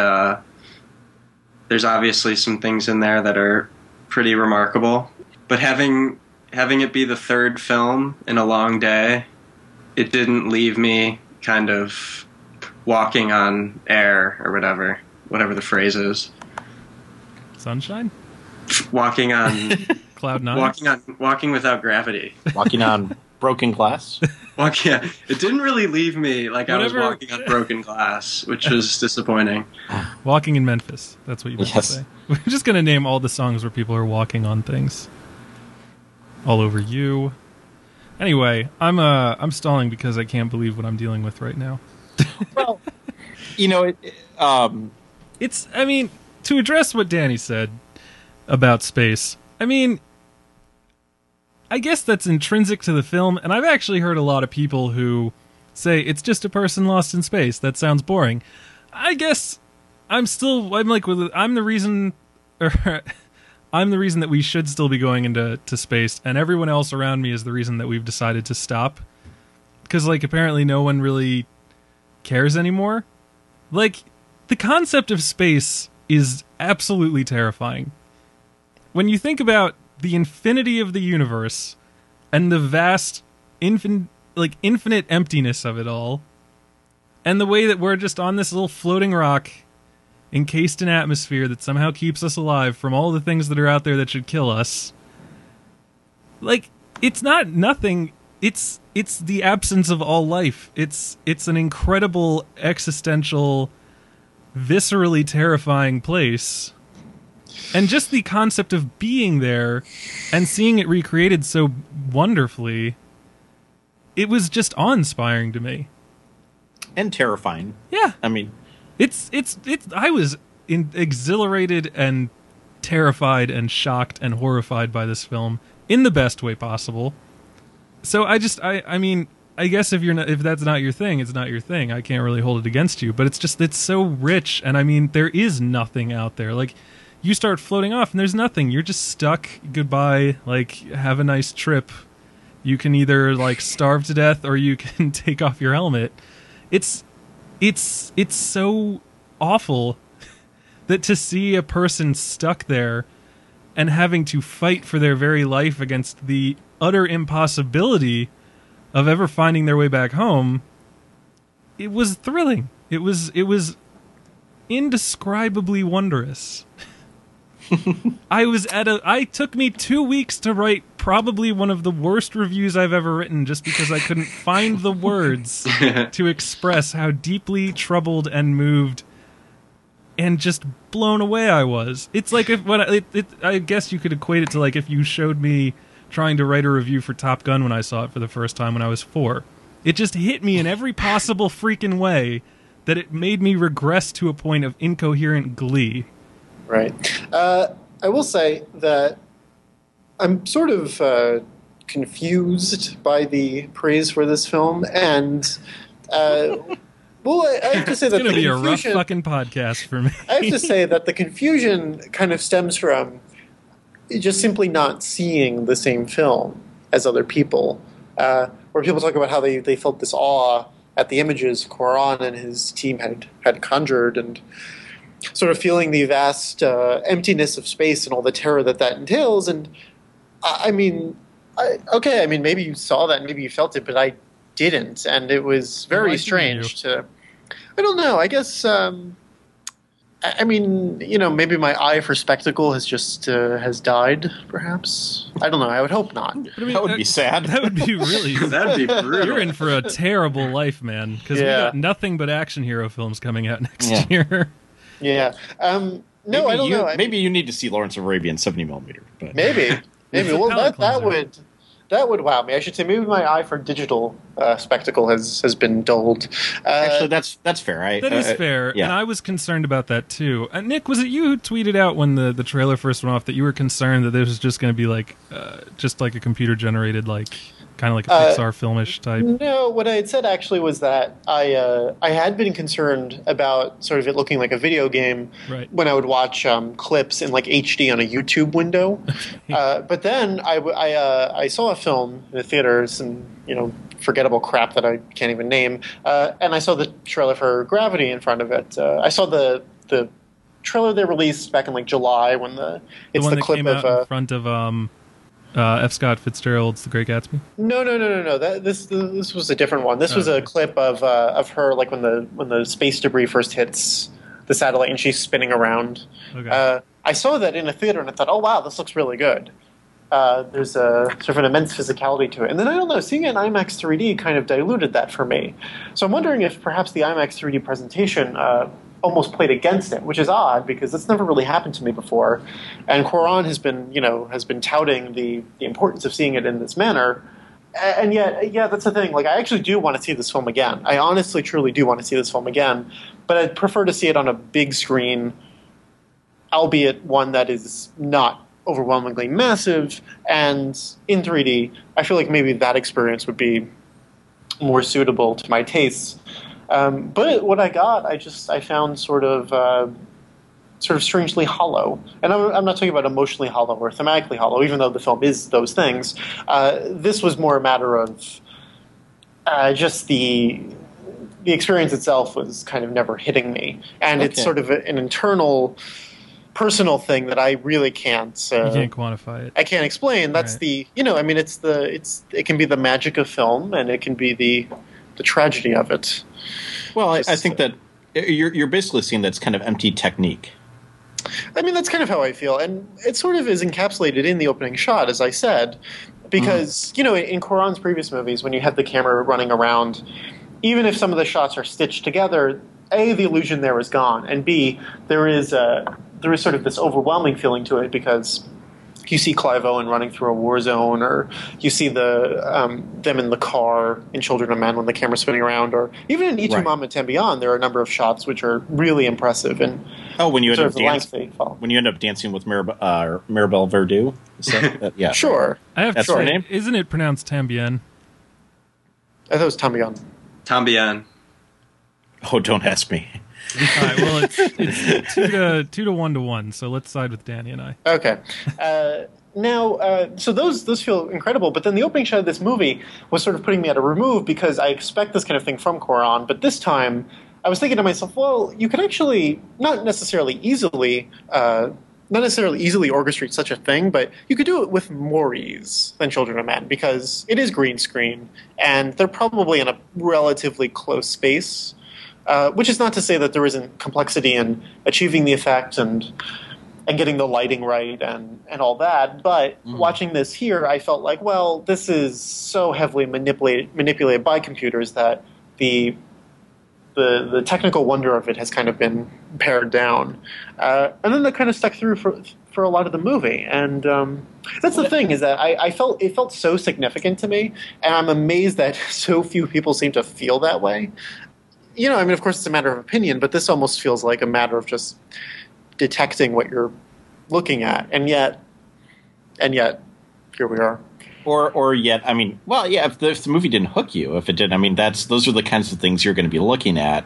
there's obviously some things in there that are pretty remarkable. But having it be the third film in a long day, it didn't leave me kind of walking on air or whatever the phrase is. Sunshine? Walking on Cloud nine? Walking without gravity. Walking on broken glass. Yeah, it didn't really leave me like I was walking on broken glass, which was disappointing. Walking in Memphis. That's what you meant to Yes. say. We're just going to name all the songs where people are walking on things. All Over You. Anyway, I'm stalling because I can't believe what I'm dealing with right now. Well, you know, It's, I mean, to address what Danny said about space, I mean, I guess that's intrinsic to the film, and I've actually heard a lot of people who say it's just a person lost in space. That sounds boring. I guess I'm the reason, or I'm the reason that we should still be going into space, and everyone else around me is the reason that we've decided to stop. Because, like, apparently no one really cares anymore. Like, the concept of space is absolutely terrifying. When you think about the infinity of the universe and the vast, infinite emptiness of it all, and the way that we're just on this little floating rock encased in atmosphere that somehow keeps us alive from all the things that are out there that should kill us. Like, it's not nothing. It's the absence of all life. It's an incredible, existential, viscerally terrifying place. And just the concept of being there and seeing it recreated so wonderfully, it was just awe-inspiring to me. And terrifying. Yeah. I mean, I was exhilarated and terrified and shocked and horrified by this film in the best way possible. So I mean, I guess if that's not your thing, it's not your thing. I can't really hold it against you, but it's so rich, and I mean, there is nothing out there. Like, you start floating off and there's nothing. You're just stuck. Goodbye. Like, have a nice trip. You can either, like, starve to death or you can take off your helmet. It's so awful that to see a person stuck there and having to fight for their very life against the utter impossibility of ever finding their way back home, it was thrilling. It was indescribably wondrous. It took me 2 weeks to write probably one of the worst reviews I've ever written, just because I couldn't find the words to express how deeply troubled and moved and just blown away I was. It's like I guess you could equate it to like if you showed me trying to write a review for Top Gun when I saw it for the first time when I was 4. It just hit me in every possible freaking way that it made me regress to a point of incoherent glee. Right. I will say that I'm sort of confused by the praise for this film, and well, I have to say that it's going to be a rough fucking podcast for me. I have to say that the confusion kind of stems from just simply not seeing the same film as other people, where people talk about how they felt this awe at the images Cuarón and his team had conjured, and sort of feeling the vast emptiness of space and all the terror that entails. And I mean, maybe you saw that, and maybe you felt it, but I didn't, and it was very strange to. I don't know. I guess. I mean, you know, maybe my eye for spectacle has just has died. Perhaps, I don't know. I would hope not. I mean, that would be sad. That would be really. That'd be brutal. You're in for a terrible life, man. Because we got nothing but action hero films coming out next year. Yeah. No, I don't know. Maybe you need to see Lawrence of Arabia in 70mm. But. Maybe. Well, that would wow me. I should say maybe my eye for digital spectacle has been dulled. Actually, that's fair. That is fair, and I was concerned about that too. Nick, was it you who tweeted out when the trailer first went off that you were concerned that this was just going to be like just like a computer generated, like kind of like a Pixar filmish type? No, what I had said actually was that I had been concerned about sort of it looking like a video game when I would watch clips in like HD on a YouTube window. But then I saw a film in the theaters, and forgettable crap that I can't even name, and I saw the trailer for Gravity in front of it. I saw the trailer they released back in like July when the one clip came out in front of F. Scott Fitzgerald's The Great Gatsby? No. This was a different one. This was a clip of her like when the space debris first hits the satellite and she's spinning around. Okay. I saw that in a theater and I thought, oh wow, this looks really good. There's a sort of an immense physicality to it. And then I don't know, seeing it in IMAX 3D kind of diluted that for me. So I'm wondering if perhaps the IMAX 3D presentation almost played against it, which is odd because that's never really happened to me before. And Cuarón has been touting the importance of seeing it in this manner. And yet, that's the thing. Like, I actually do want to see this film again. I honestly, truly do want to see this film again. But I'd prefer to see it on a big screen, albeit one that is not overwhelmingly massive, and in 3D, I feel like maybe that experience would be more suitable to my tastes. But what I got, I found sort of strangely hollow. And I'm not talking about emotionally hollow or thematically hollow, even though the film is those things. This was more a matter of just the experience itself was kind of never hitting me. And it's sort of an internal, personal thing that I really can't... you can't quantify it. I can't explain. That's right. It can be the magic of film, and it can be the tragedy of it. Well, I think that you're basically seeing that's kind of empty technique. I mean, that's kind of how I feel. And it sort of is encapsulated in the opening shot, as I said, because, in Cuarón's previous movies, when you have the camera running around, even if some of the shots are stitched together, A, the illusion there is gone, and B, there is sort of this overwhelming feeling to it because you see Clive Owen running through a war zone, or you see them in the car in Children of Men when the camera's spinning around, or even in Y Tu Mamá También, there are a number of shots which are really impressive. And when you end up dancing with Maribel Verdú, yeah, sure. I have to say, name? Isn't it pronounced Tambien? I thought it was Tambien. Tambien. Oh, don't ask me. All right, well, it's 2 to 1 to 1, so let's side with Danny and I. Okay. So those feel incredible, but then the opening shot of this movie was sort of putting me at a remove because I expect this kind of thing from Cuarón, but this time I was thinking to myself, well, you could actually not necessarily easily orchestrate such a thing, but you could do it with more ease than Children of Men because it is green screen, and they're probably in a relatively close space. Which is not to say that there isn't complexity in achieving the effect and getting the lighting right and all that. But watching this here, I felt like, well, this is so heavily manipulated by computers that the technical wonder of it has kind of been pared down. And then that kind of stuck through for a lot of the movie. And that's the thing, is that it felt so significant to me, and I'm amazed that so few people seem to feel that way. Of course it's a matter of opinion, but this almost feels like a matter of just detecting what you're looking at. And yet, here we are. Or yet, I mean, well, yeah, if the movie didn't hook you, if it did, I mean, those are the kinds of things you're going to be looking at.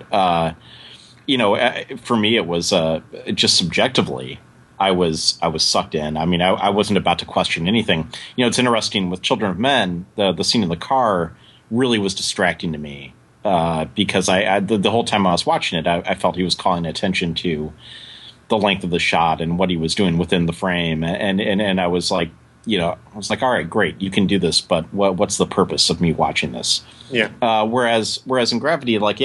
For me, it was just subjectively, I was sucked in. I mean, I wasn't about to question anything. It's interesting with Children of Men, the scene in the car really was distracting to me. Because the whole time I was watching it, I felt he was calling attention to the length of the shot and what he was doing within the frame, and I was like, all right, great, you can do this, but what's the purpose of me watching this? Yeah. Whereas in Gravity, I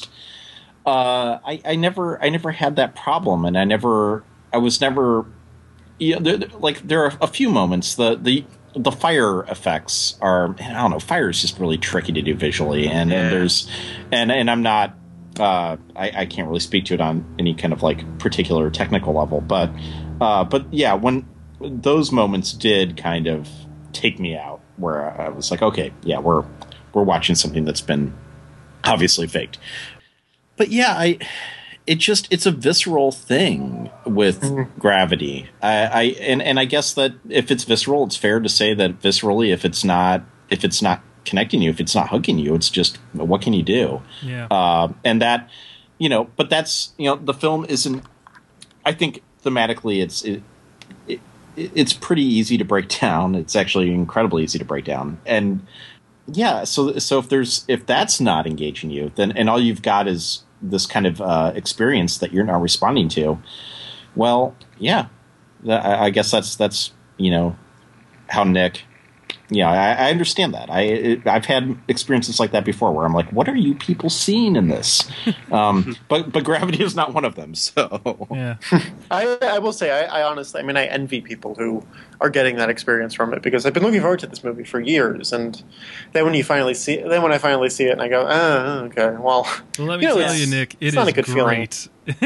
never had that problem, and I was never, there are a few moments the fire effects are, I don't know, fire is just really tricky to do visually, and I'm not, I can't really speak to it on any kind of particular technical level, but yeah, when those moments did kind of take me out, where I was like, okay, yeah, we're watching something that's been obviously faked. But yeah, it's a visceral thing with Gravity. I guess that if it's visceral, it's fair to say that viscerally, if it's not connecting you, if it's not hooking you, it's just, what can you do? Yeah. And that, but that's, the film isn't, I think thematically it's pretty easy to break down. It's actually incredibly easy to break down. And yeah, so if that's not engaging you, then, and all you've got is this kind of experience that you're not responding to, well, yeah, I guess that's how Nick. Yeah, I understand that. I've had experiences like that before, where I'm like, "What are you people seeing in this?" But Gravity is not one of them. So yeah, I will say, I honestly, I envy people who are getting that experience from it, because I've been looking forward to this movie for years, and then when I finally see it, and I go, oh, okay, well, let me tell you, Nick, it's not a good great.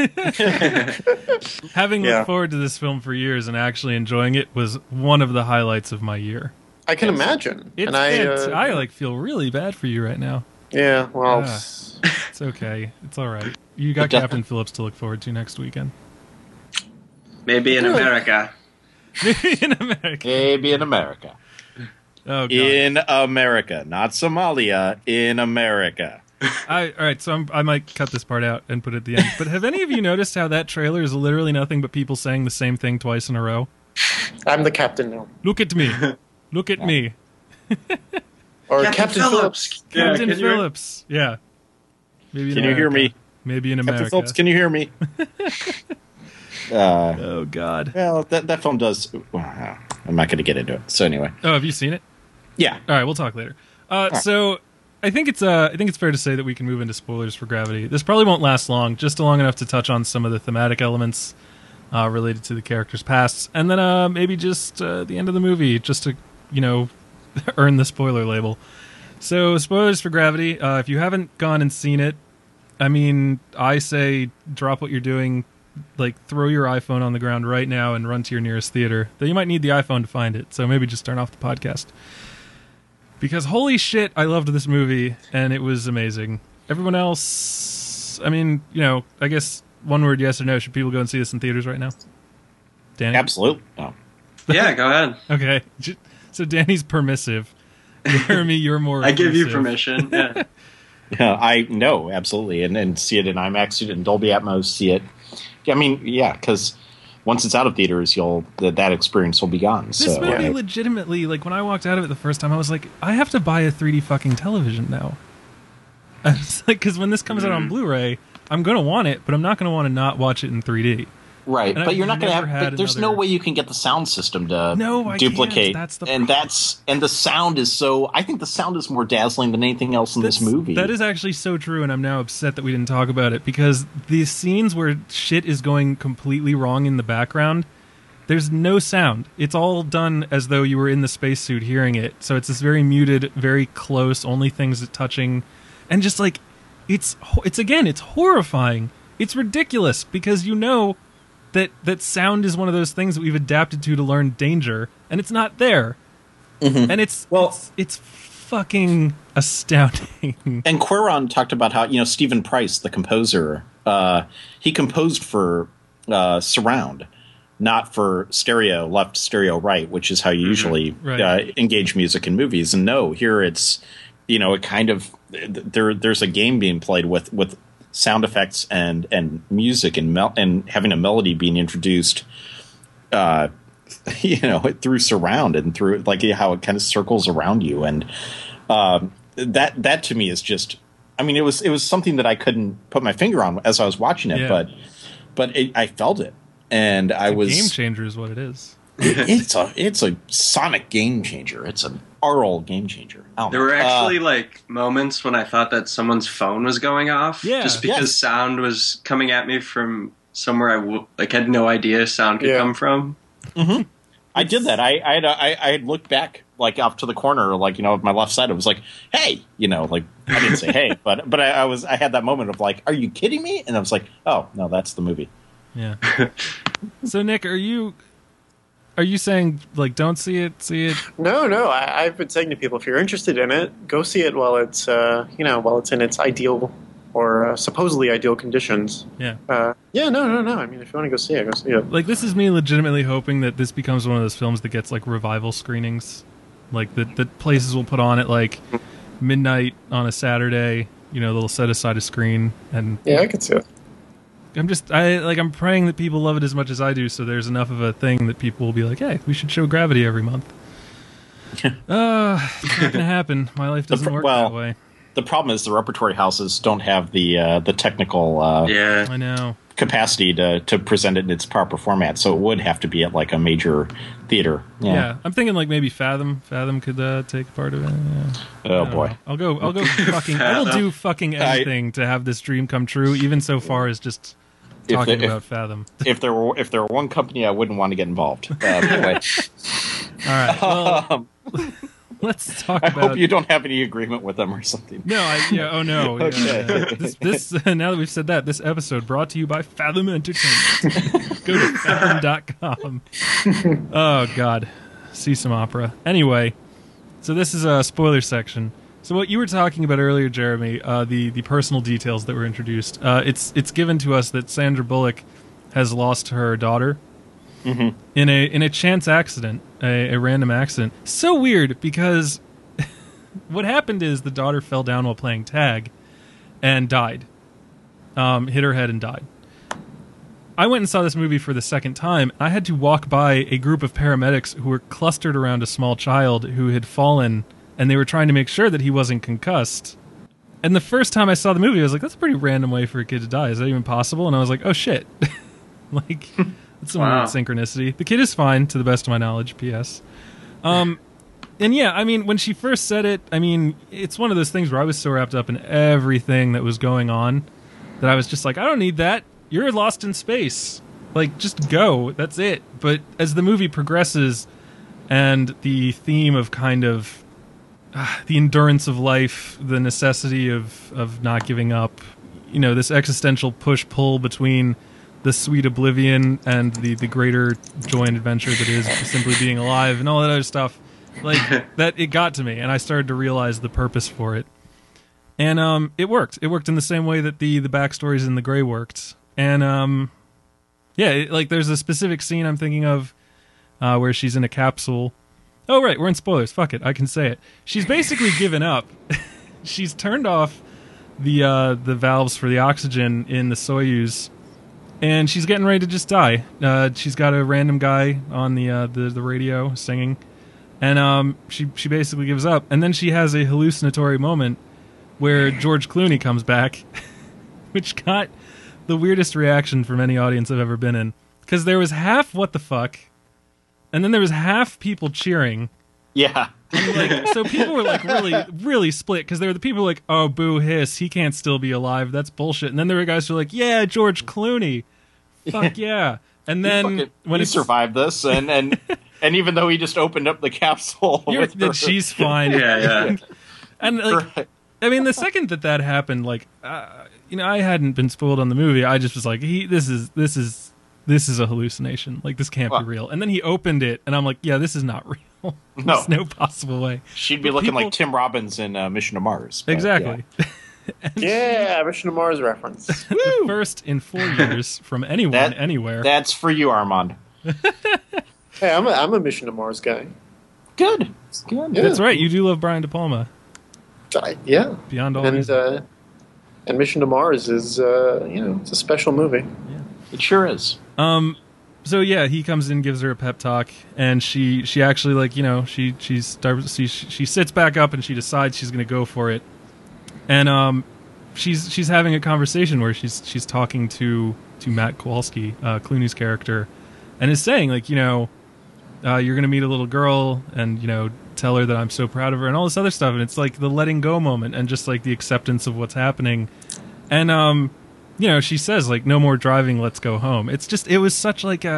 Having looked forward to this film for years and actually enjoying it was one of the highlights of my year. I can imagine. I feel really bad for you right now. Yeah, well, it's okay. It's all right. You got Captain Phillips to look forward to next weekend. Maybe in America. Maybe in America. Maybe in America. Oh, God. In America, not Somalia. In America. All right, so I might cut this part out and put it at the end. But have any of you noticed how that trailer is literally nothing but people saying the same thing twice in a row? I'm the captain now. Look at me. Look at me. Or Captain Phillips. Captain Phillips. Yeah. Maybe in Can you hear America. me? Maybe in Captain America. Phillips, can you hear me? Oh, God. Well, that film does. Well, I'm not going to get into it. So anyway, Oh, have you seen it? yeah. All right, we'll talk later. So I think it's fair to say that we can move into spoilers for Gravity. This probably won't last long, just long enough to touch on some of the thematic elements related to the characters' pasts, and then maybe just the end of the movie, just to earn the spoiler label. So spoilers for Gravity. If you haven't gone and seen it, I mean, I say drop what you're doing. Like, throw your iPhone on the ground right now and run to your nearest theater. Though you might need the iPhone to find it, so maybe just turn off the podcast. Because holy shit, I loved this movie, and it was amazing. Everyone else, I mean, I guess one word, yes or no, should people go and see this in theaters right now? Danny? Absolutely. No. Yeah, go ahead. Okay. So Danny's permissive. Jeremy, you're more I give you effusive. permission. Yeah. Yeah, I know, absolutely. And see it in IMAX, see it in Dolby Atmos, see it. I mean, yeah, because once it's out of theaters, that experience will be gone. This movie legitimately, like, when I walked out of it the first time, I was like, I have to buy a 3D fucking television now. I was like, because when this comes out on Blu-ray, I'm going to want it, but I'm not going to want to not watch it in 3D. Right, And but I've you're not going to never have. had But there's no another- way you can get the sound system to I duplicate. can't. That's the and problem. and the sound is so. I think the sound is more dazzling than anything else in this movie. That is actually so true, and I'm now upset that we didn't talk about it, because these scenes where shit is going completely wrong in the background, there's no sound. It's all done as though you were in the spacesuit hearing it. So it's this very muted, very close, only things touching, and just like it's horrifying. It's ridiculous because that sound is one of those things that we've adapted to learn danger, and it's not there. Mm-hmm. And it's fucking astounding. And Cuarón talked about how Stephen Price, the composer, he composed for surround, not for stereo left, stereo right, which is how you usually engage music in movies. And no, here it's it kind of there's a game being played with sound effects and music and having a melody being introduced, through surround and through like how it kind of circles around you, and that to me is just. I mean, it was something that I couldn't put my finger on as I was watching it, but I felt it, and I was game changer is what it is. It's a sonic game changer. It's an aural game changer. There were actually moments when I thought that someone's phone was going off, just because sound was coming at me from somewhere I had no idea sound could come from. Mm-hmm. I did that. I had looked back off to the corner of my left side. I was like, hey, I didn't say hey, but I had that moment of are you kidding me? And I was like, oh no, that's the movie. Yeah. So Nick, Are you saying don't see it? See it? No. I've been saying to people, if you're interested in it, go see it while it's while it's in its ideal or supposedly ideal conditions. Yeah. No. I mean, if you want to go see it, go see it. This is me legitimately hoping that this becomes one of those films that gets revival screenings, that places will put on at midnight on a Saturday. They'll set aside a screen and yeah, I could see it. I'm praying that people love it as much as I do, so there's enough of a thing that people will be like, hey, we should show Gravity every month. It's not going to happen. My life doesn't work that way. The problem is the repertory houses don't have the technical I know. capacity to present it in its proper format, so it would have to be at a major theater. Yeah. I'm thinking maybe Fathom. Fathom could take part of it. Yeah. Oh boy. Know. I'll go fucking I will do fucking anything to have this dream come true, even so far as just talking about Fathom. If there were one company I wouldn't want to get involved. Anyway. All right. Well, let's talk about... I hope you don't have any agreement with them or something. No, oh no. Okay. This now that we've said that, this episode brought to you by Fathom Entertainment. Go to fathom.com. Oh, God. See some opera. Anyway, so this is a spoiler section. So what you were talking about earlier, Jeremy, the personal details that were introduced, it's given to us that Sandra Bullock has lost her daughter. in a chance accident, a random accident. So weird because what happened is the daughter fell down while playing tag and died. Hit her head and died. I went and saw this movie for the second time. I had to walk by a group of paramedics who were clustered around a small child who had fallen, and they were trying to make sure that he wasn't concussed. And the first time I saw the movie, I was like, that's a pretty random way for a kid to die. Is that even possible? And I was like, oh shit. Like, it's some weird synchronicity. The kid is fine, to the best of my knowledge, P.S. And yeah, I mean, when she first said it, I mean, it's one of those things where I was so wrapped up in everything that was going on that I was just like, I don't need that. You're lost in space. Like, just go. That's it. But as the movie progresses and the theme of kind of the endurance of life, the necessity of not giving up, you know, this existential push-pull between the sweet oblivion and the greater joy and adventure that is simply being alive and all that other stuff, like, that it got to me, and I started to realize the purpose for it. And it worked. It worked in the same way that the backstories in The Grey worked. And yeah, like there's a specific scene I'm thinking of where she's in a capsule. Oh, right, we're in spoilers. Fuck it, I can say it. She's basically given up. She's turned off the valves for the oxygen in the Soyuz, and she's getting ready to just die. She's got a random guy on the radio singing, and she basically gives up. And then she has a hallucinatory moment where George Clooney comes back, which got the weirdest reaction from any audience I've ever been in. Because there was half what the fuck, and then there was half people cheering. Yeah. Like, so people were like really split, because there were the people like, oh, boo hiss, he can't still be alive, that's bullshit. And then there were guys who were like, yeah, George Clooney, fuck yeah. And then when he survived this, and even though he just opened up the capsule, that she's fine. Yeah. And like, I mean, the second that happened, like, you know, I hadn't been spoiled on the movie. I just was like, this is a hallucination. Like, this can't be real. And then he opened it, and I'm like, yeah, this is not real. There's no possible way. She'd be looking like Tim Robbins in Mission to Mars. Exactly. Yeah, Mission to Mars reference. The first in 4 years from anyone, anywhere. That's for you, Armand. Hey, I'm a Mission to Mars guy. Good. It's good. Yeah. That's right. You do love Brian De Palma. Yeah. Beyond all reason. And Mission to Mars is, it's a special movie. Yeah. It sure is. So yeah, he comes in, gives her a pep talk, and she actually, like, you know, she sits back up and she decides she's going to go for it. And she's having a conversation where she's talking to Matt Kowalski, Clooney's character, and is saying, like, you know, you're going to meet a little girl, and, you know, tell her that I'm so proud of her and all this other stuff. And it's like the letting go moment and just like the acceptance of what's happening. And you know, she says, like, no more driving, let's go home. It's just, it was such like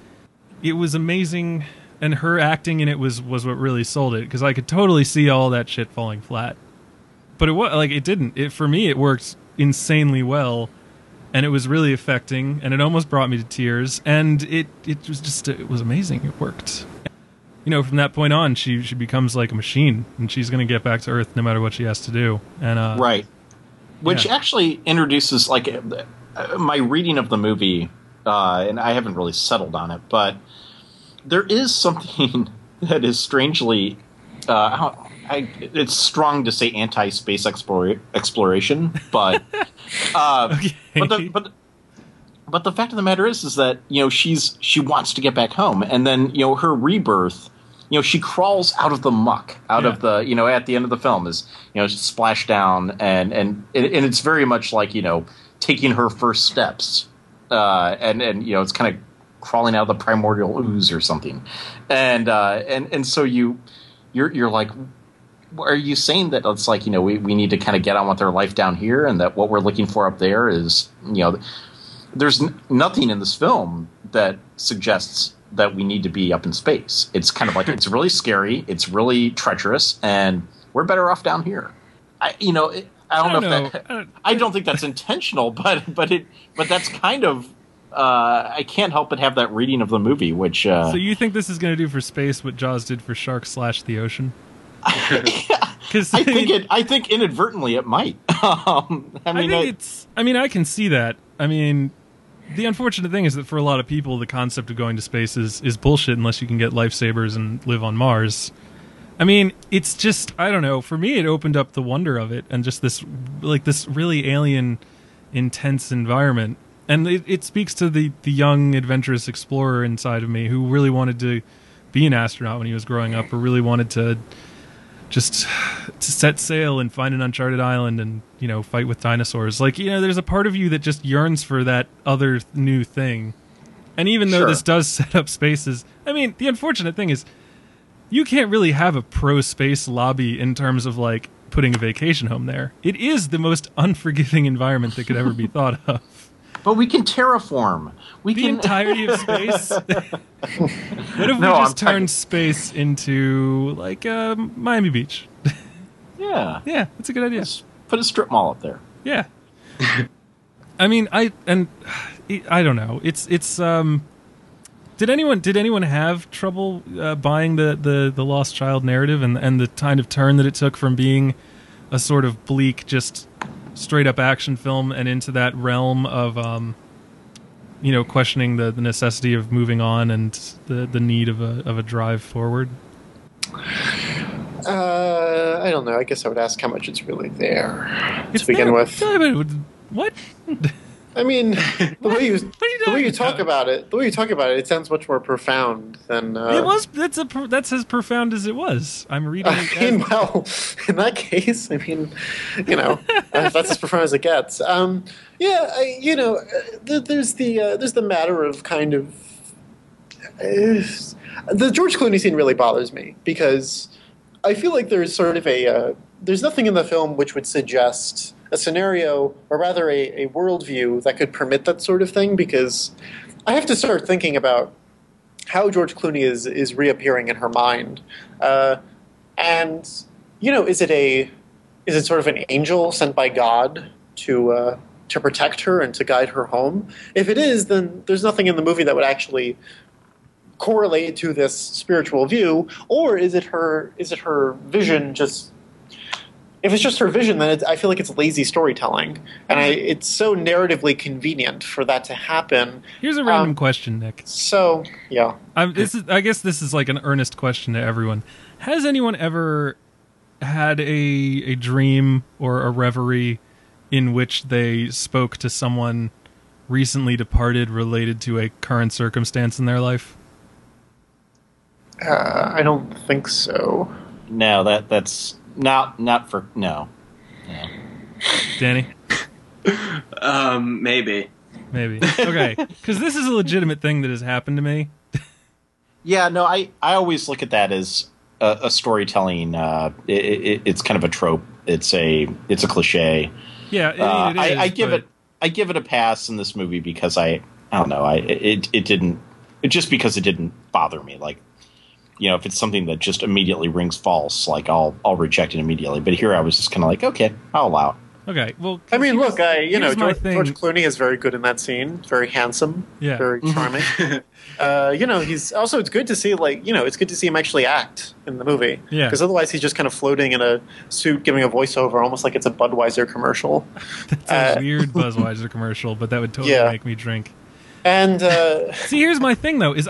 it was amazing, and her acting in it was what really sold it, because I could totally see all that shit falling flat. But it didn't. For me, it worked insanely well, and it was really affecting, and it almost brought me to tears, and it was amazing. It worked. You know, from that point on, she becomes like a machine, and she's going to get back to Earth no matter what she has to do. And right. Which actually introduces, like, my reading of the movie, and I haven't really settled on it, but there is something that is strangely, it's strong to say anti-space exploration, but okay. but the fact of the matter is that, you know, she wants to get back home, and then, you know, her rebirth. You know, she crawls out of the muck, of the, you know, at the end of the film is, you know, splash down, and it's very much like, you know, taking her first steps, and you know, it's kind of crawling out of the primordial ooze or something, and so you're like, are you saying that it's like, you know, we need to kind of get on with our life down here, and that what we're looking for up there is, you know, there's nothing in this film that suggests that we need to be up in space. It's kind of like, it's really scary, it's really treacherous, and we're better off down here. I don't think that's intentional, but that's kind of, I can't help but have that reading of the movie, which... So you think this is going to do for space what Jaws did for sharks / the ocean? I think inadvertently it might. I can see that. I mean, the unfortunate thing is that for a lot of people, the concept of going to space is bullshit unless you can get lifesavers and live on Mars. I mean, it's just, I don't know. For me, it opened up the wonder of it and just this really alien, intense environment. And it speaks to the young, adventurous explorer inside of me who really wanted to be an astronaut when he was growing up, or really wanted to just to set sail and find an uncharted island and, fight with dinosaurs. Like, there's a part of you that just yearns for that other new thing. And even though this does set up spaces, I mean, the unfortunate thing is you can't really have a pro-space lobby in terms of, like, putting a vacation home there. It is the most unforgiving environment that could ever be thought of. But we can terraform. The entirety of space? What if we just turned space into, like, Miami Beach? Yeah. Yeah, that's a good idea. Just put a strip mall up there. Yeah. I mean, I don't know. It's did anyone have trouble buying the Lost Child narrative and the kind of turn that it took from being a sort of bleak, just straight up action film and into that realm of questioning the necessity of moving on and the need of a drive forward? I don't know. I guess I would ask how much it's really there to begin with. What? I mean, the way you talk about it, it sounds much more profound than. It was. That's as profound as it was. I'm reading. Well, in that case, I mean, that's as profound as it gets. There's the matter of kind of the George Clooney scene really bothers me because I feel like there's sort of there's nothing in the film which would suggest a scenario, or rather a worldview that could permit that sort of thing, because I have to start thinking about how George Clooney is reappearing in her mind. And, is it sort of an angel sent by God to protect her and to guide her home? If it is, then there's nothing in the movie that would actually correlate to this spiritual view, or is it her vision just... If it's just her vision, then I feel like it's lazy storytelling, and it's so narratively convenient for that to happen. Here's a random question, Nick. So, yeah. I guess this is like an earnest question to everyone. Has anyone ever had a dream or a reverie in which they spoke to someone recently departed related to a current circumstance in their life? I don't think so. No, that's... Not for no. Danny? Maybe. Okay, because this is a legitimate thing that has happened to me. Yeah, no, I always look at that as a storytelling. It's kind of a trope. It's a cliche. Yeah, I give it a pass in this movie because I don't know. It didn't bother me. Like, if it's something that just immediately rings false, like I'll reject it immediately. But here I was just kind of like, okay, I'll allow it. Okay, well, I mean, look, George Clooney is very good in that scene. Very handsome, very charming. It's good to see, it's good to see him actually act in the movie. Yeah, because otherwise he's just kind of floating in a suit, giving a voiceover, almost like it's a Budweiser commercial. That's a weird Budweiser commercial, but that would totally make me drink. And see, here's my thing though: is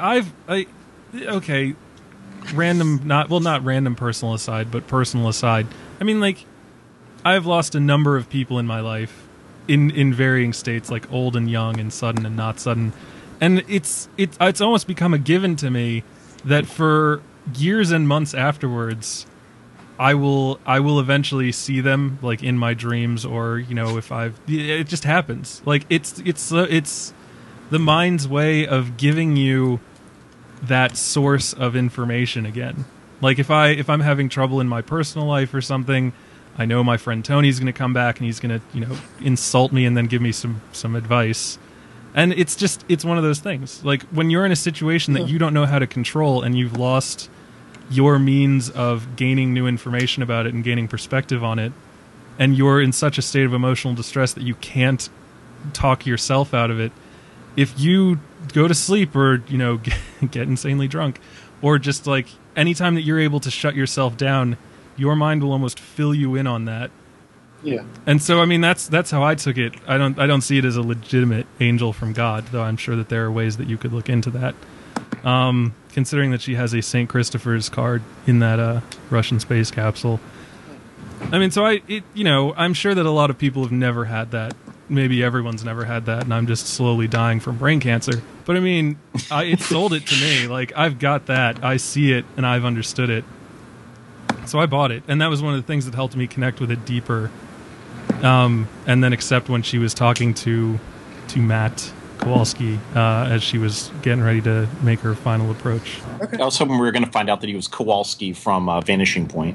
not random personal aside, but personal aside. I mean, like, I've lost a number of people in my life in varying states, like old and young and sudden and not sudden. And it's almost become a given to me that for years and months afterwards, I will eventually see them, like, in my dreams, or, it just happens. Like, it's the mind's way of giving you that source of information again. Like, if I'm having trouble in my personal life or something, I know my friend Tony's going to come back and he's going to, insult me and then give me some advice. And it's one of those things. Like, when you're in a situation that you don't know how to control and you've lost your means of gaining new information about it and gaining perspective on it, and you're in such a state of emotional distress that you can't talk yourself out of it, if you go to sleep or, get insanely drunk, or just, like, anytime that you're able to shut yourself down, your mind will almost fill you in on that. Yeah. And so, I mean, that's how I took it. I don't see it as a legitimate angel from God, though I'm sure that there are ways that you could look into that. Considering that she has a St. Christopher's card in that Russian space capsule. I mean, so I'm sure that a lot of people have never had that. Maybe everyone's never had that, and I'm just slowly dying from brain cancer. But I mean, it sold it to me. Like, I've got that. I see it, and I've understood it. So I bought it, and that was one of the things that helped me connect with it deeper. And then accept when she was talking to Matt Kowalski as she was getting ready to make her final approach. I was hoping we were going to find out that he was Kowalski from Vanishing Point.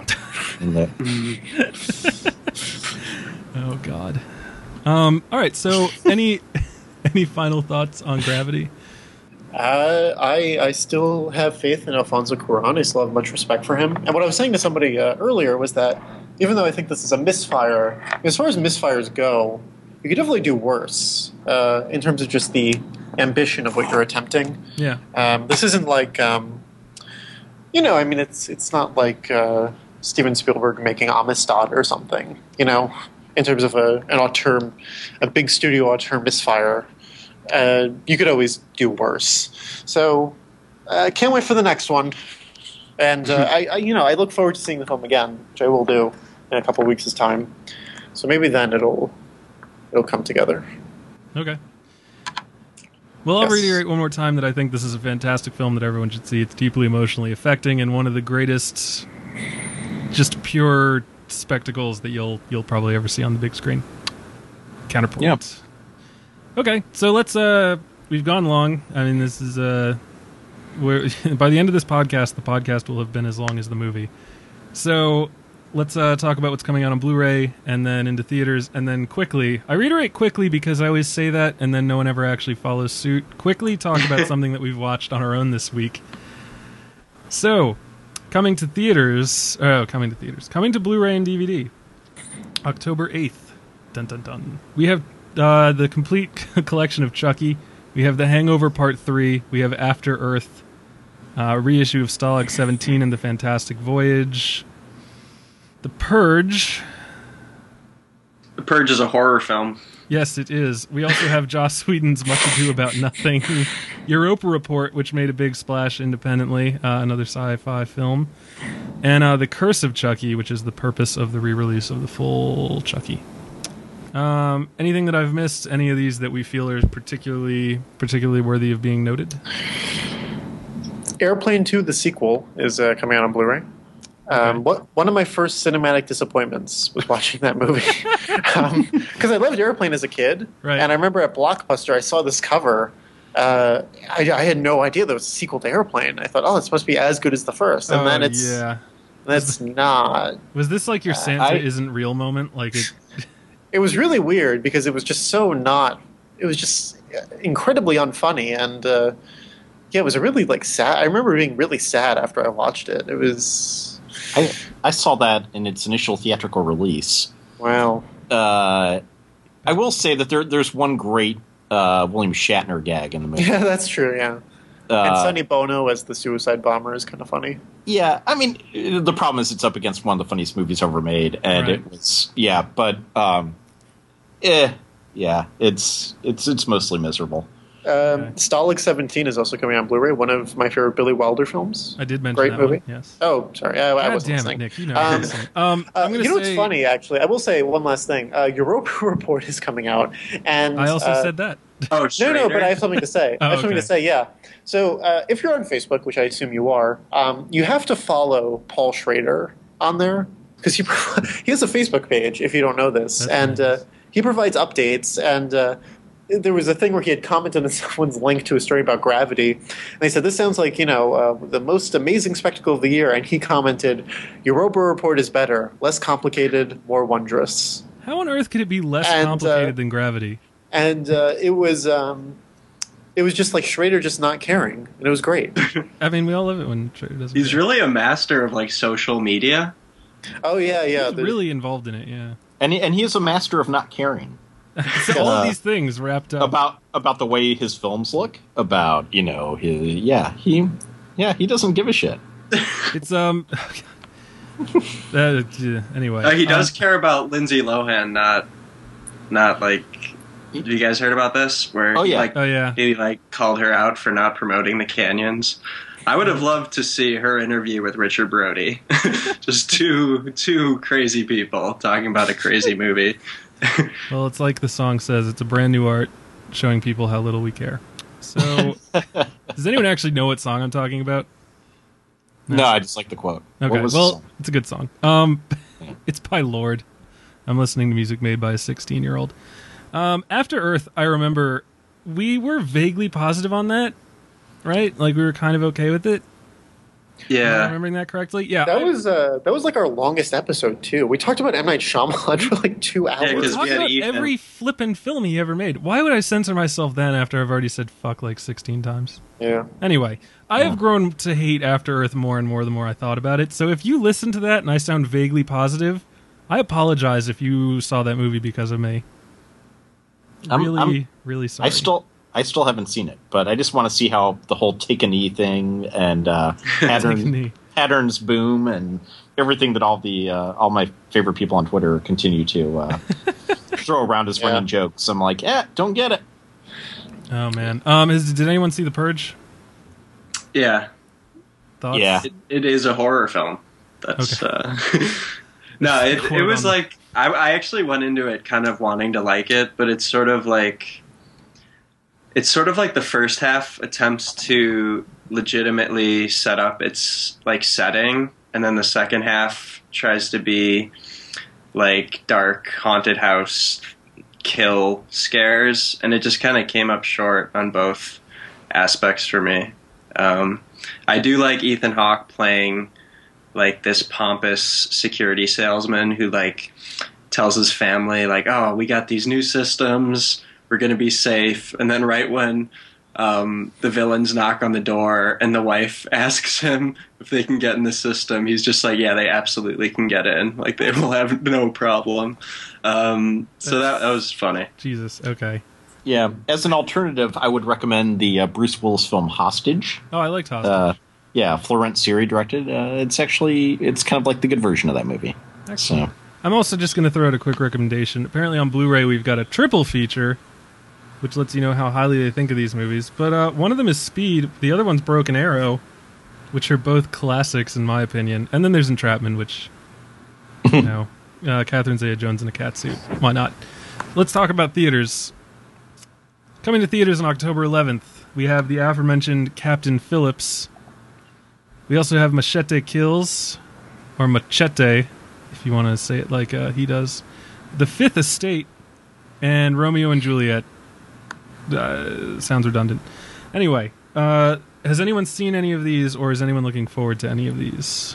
Oh God. All right. So any final thoughts on Gravity? I still have faith in Alfonso Cuarón. I still have much respect for him. And what I was saying to somebody earlier was that even though I think this is a misfire, as far as misfires go, you could definitely do worse in terms of just the ambition of what you're attempting. Yeah. This isn't like, I mean, it's not like Steven Spielberg making Amistad or something, in terms of a big studio auteur misfire. You could always do worse. So I can't wait for the next one. And I look forward to seeing the film again, which I will do in a couple of weeks' time. So maybe then it'll come together. Okay. Well, I'll Yes. reiterate one more time that I think this is a fantastic film that everyone should see. It's deeply emotionally affecting and one of the greatest, just pure spectacles that you'll probably ever see on the big screen. Counterpoint. Yep. Okay, so let's. We've gone long. I mean, this is by the end of this podcast, the podcast will have been as long as the movie. So let's talk about what's coming out on Blu-ray and then into theaters, and then quickly. I reiterate quickly because I always say that, and then no one ever actually follows suit. Quickly talk about something that we've watched on our own this week. So, coming to Blu-ray and DVD, October 8th. Dun dun dun. We have the complete collection of Chucky. We have The Hangover Part 3. We have After Earth, reissue of Stalag 17 and The Fantastic Voyage. The Purge. The Purge is a horror film. Yes, it is. We also have Joss Whedon's Much Ado About Nothing. Europa Report, which made a big splash independently, another sci-fi film. And The Curse of Chucky, which is the purpose of the re-release of the full Chucky. Anything that I've missed? Any of these that we feel are particularly worthy of being noted? Airplane 2, the sequel, is coming out on Blu-ray. One of my first cinematic disappointments was watching that movie. Because I loved Airplane as a kid. Right. And I remember at Blockbuster, I saw this cover. I had no idea there was a sequel to Airplane. I thought, it's supposed to be as good as the first. And then it's not. Was this like your Santa isn't real moment? Like it... It was really weird because it was just so not. It was just incredibly unfunny, and it was a really sad. I remember being really sad after I watched it. It was. I saw that in its initial theatrical release. Wow. I will say that there's one great William Shatner gag in the movie. Yeah, that's true. Yeah. And Sonny Bono as the suicide bomber is kind of funny. Yeah, I mean, the problem is it's up against one of the funniest movies ever made, and right. It was it's mostly miserable. Stalag 17 is also coming on Blu-ray. One of my favorite Billy Wilder films. I did mention Great that movie. one, yes. Oh, sorry, I God wasn't damn listening. it, Nick. You know. I'm gonna you know what's say- funny? Actually, I will say one last thing. Europa Report is coming out, and I also said that. Oh, No, Schrader. but I have something to say. I have something okay. to say, yeah. So if you're on Facebook, which I assume you are, you have to follow Paul Schrader on there because he has a Facebook page, if you don't know this. That's and nice. he provides updates. And there was a thing where he had commented on someone's link to a story about Gravity. And they said, this sounds like, the most amazing spectacle of the year. And he commented, Europa Report is better, less complicated, more wondrous. How on earth could it be less And, complicated than Gravity? And it was just like Schrader just not caring, and it was great. I mean, we all love it when Schrader doesn't. He's care. really a master of social media. Oh yeah. He's really involved in it. Yeah. And he is a master of not caring So all of these things wrapped up. about the way his films look, about he doesn't give a shit. It's Anyway, He does care about Lindsay Lohan, not like. Have you guys heard about this? Where Oh, yeah. he called her out for not promoting the canyons. I would have loved to see her interview with Richard Brody. Just two crazy people talking about a crazy movie. Well, it's like the song says, it's a brand new art showing people how little we care. So, does anyone actually know what song I'm talking about? No, I just like the quote. Okay, What was the well, song? it's a good song. It's by Lorde. I'm listening to music made by a 16-year-old. After Earth, I remember we were vaguely positive on that, right? Like we were kind of okay with it. Am I Yeah. remembering that correctly? Yeah. That was like our longest episode too. We talked about M. Night Shyamalan for like 2 hours. Yeah, 'cause Talk we had about Ethan. every flippin' film he ever made. Why would I censor myself then after I've already said fuck like 16 times? Yeah. Anyway, I have grown to hate After Earth more and more the more I thought about it. So if you listen to that and I sound vaguely positive, I apologize if you saw that movie because of me. Really sorry. I still haven't seen it, but I just want to see how the whole take a knee thing and Take a knee. patterns boom and everything that all my favorite people on Twitter continue to throw around as running jokes. I'm like, don't get it. Oh man. Did anyone see The Purge? Yeah. Thoughts? Yeah. It is a horror film. That's no. It Quote was on like I actually went into it kind of wanting to like it, but it's sort of like the first half attempts to legitimately set up its like setting, and then the second half tries to be like dark haunted house kill scares, and it just kind of came up short on both aspects for me. I do like Ethan Hawke playing like this pompous security salesman who like tells his family like, oh, we got these new systems, we're going to be safe. And then right when the villains knock on the door and the wife asks him if they can get in the system, he's just like, yeah, they absolutely can get in. Like they will have no problem. So that was funny. Jesus. Okay. Yeah. As an alternative, I would recommend the Bruce Willis film Hostage. Oh, I liked Hostage. Yeah, Florence Siri directed. It's kind of like the good version of that movie. Excellent. So I'm also just going to throw out a quick recommendation. Apparently on Blu-ray we've got a triple feature, which lets you know how highly they think of these movies. But one of them is Speed, the other one's Broken Arrow, which are both classics in my opinion. And then there's Entrapment, which, you know, Catherine Zeta-Jones in a cat suit. Why not? Let's talk about theaters. Coming to theaters on October 11th, we have the aforementioned Captain Phillips. We also have Machete Kills, or Machete, if you want to say it like he does. The Fifth Estate, and Romeo and Juliet. Sounds redundant. Anyway, has anyone seen any of these, or is anyone looking forward to any of these?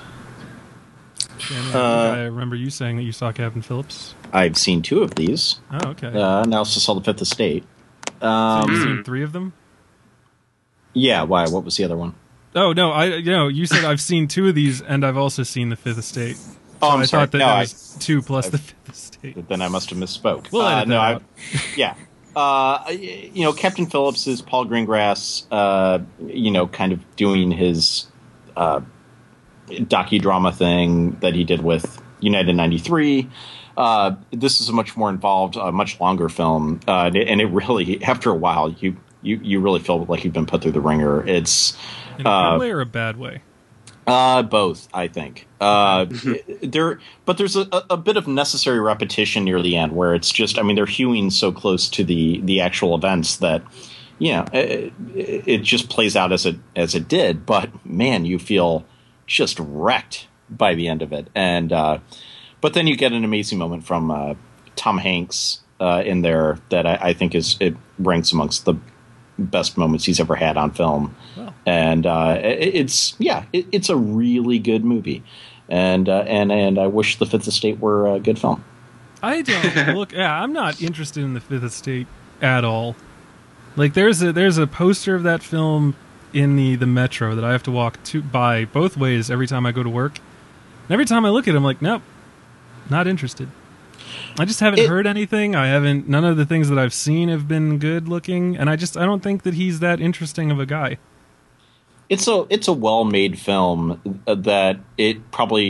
I remember you saying that you saw Captain Phillips. I've seen 2 of these. Oh, okay. And I also saw The Fifth Estate. So you've seen 3 of them? Yeah, why? What was the other one? Oh, no, you said I've seen 2 of these, and I've also seen The Fifth Estate. Oh, I'm I sorry. thought that No, that was 2 plus The Fifth Estate. Then I must have misspoke. We'll edit that out. Yeah. Captain Phillips is Paul Greengrass, kind of doing his docudrama thing that he did with United 93. This is a much more involved, much longer film, and it really, after a while, you really feel like you've been put through the ringer. It's In a good way or a bad way? both, I think. But there's a bit of necessary repetition near the end where it's just, they're hewing so close to the actual events that, it just plays out as it did. But man, you feel just wrecked by the end of it. And but then you get an amazing moment from Tom Hanks in there that I think it ranks amongst the best moments he's ever had on film. Wow. And it's a really good movie, and I wish The Fifth Estate were a good film. I don't look. Yeah, I'm not interested in The Fifth Estate at all. Like there's a poster of that film in the metro that I have to walk by both ways every time I go to work. And every time I look at it, I'm like, nope, not interested. I just haven't heard anything. None of the things that I've seen have been good looking, and I don't think that he's that interesting of a guy. It's a well-made film that it probably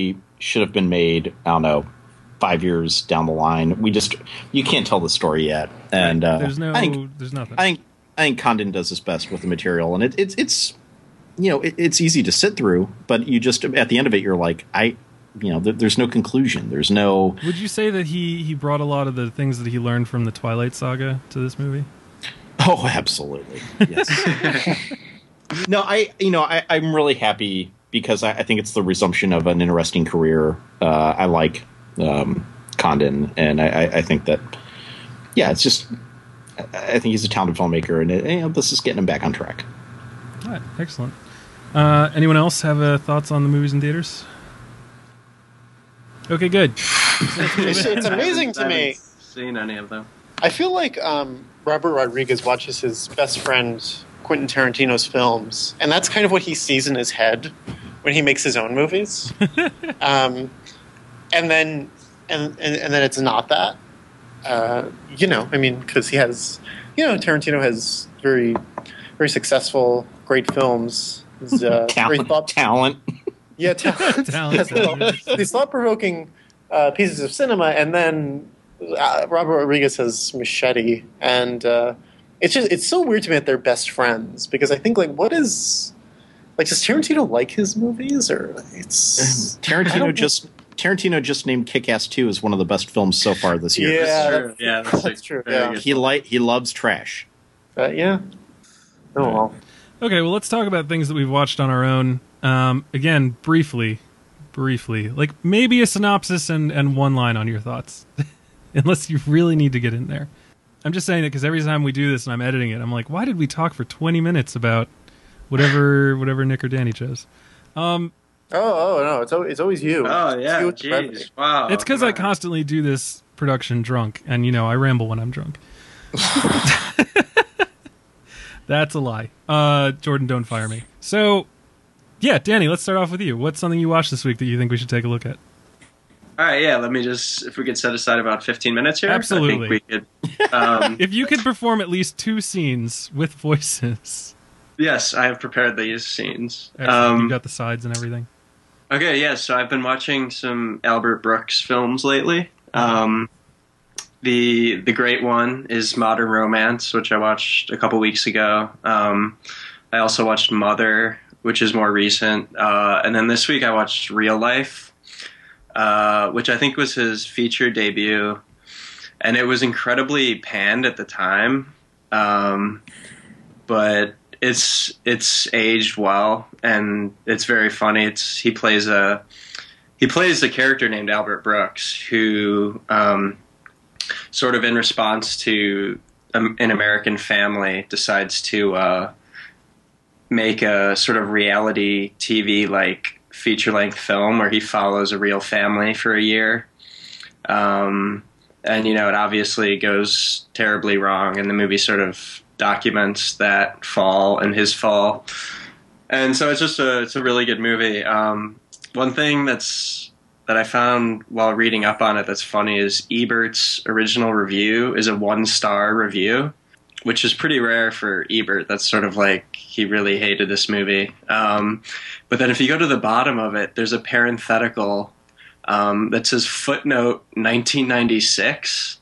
should have been made, I don't know, 5 years down the line. You can't tell the story yet. And there's nothing. I think Condon does his best with the material, and it's it's easy to sit through, but you just at the end of it, you're like, there's no conclusion. There's no. Would you say that he brought a lot of the things that he learned from the Twilight Saga to this movie? Oh, absolutely. Yes. No, I'm really happy because I think it's the resumption of an interesting career. I like Condon, and I think that, it's just, I think he's a talented filmmaker, and this is getting him back on track. All right, excellent. Anyone else have thoughts on the movies in theaters? Okay, good. It's amazing to me. I haven't seen any of them. I feel like Robert Rodriguez watches his best friend Quentin Tarantino's films, and that's kind of what he sees in his head when he makes his own movies. And then it's not that. Because he has, Tarantino has very, very successful, great films. He's, talent. Yeah, talent. These thought-provoking pieces of cinema, and then Robert Rodriguez has Machete, and it's so weird to me that they're best friends, because I think, does Tarantino like his movies, or it's Tarantino just named Kick-Ass 2 as one of the best films so far this year. Yeah, that's true. Yeah. He loves trash. Yeah. Oh well. Okay, well, let's talk about things that we've watched on our own. Again, briefly, like maybe a synopsis and one line on your thoughts, unless you really need to get in there. I'm just saying that because every time we do this and I'm editing it, I'm like, why did we talk for 20 minutes about whatever Nick or Danny chose? Oh no, it's always you. Oh yeah, jeez, wow. It's because I constantly do this production drunk, and I ramble when I'm drunk. That's a lie. Jordan, don't fire me. So, yeah, Danny, let's start off with you. What's something you watched this week that you think we should take a look at? All right, yeah, if we could set aside about 15 minutes here. Absolutely. I think we could. If you could perform at least 2 scenes with voices. Yes, I have prepared these scenes. You got the sides and everything. Okay, yeah, so I've been watching some Albert Brooks films lately. The great one is Modern Romance, which I watched a couple weeks ago. I also watched Mother, which is more recent. And then this week I watched Real Life, which I think was his feature debut. And it was incredibly panned at the time. But it's aged well, and it's very funny. He plays a character named Albert Brooks, who sort of in response to an American family decides to make a sort of reality TV like feature-length film where he follows a real family for a year. And it obviously goes terribly wrong, and the movie sort of documents that fall and his fall. And so it's a really good movie. One thing that I found while reading up on it that's funny is Ebert's original review is a 1-star review, which is pretty rare for Ebert. That's sort of like he really hated this movie. But then if you go to the bottom of it, there's a parenthetical that says footnote 1996.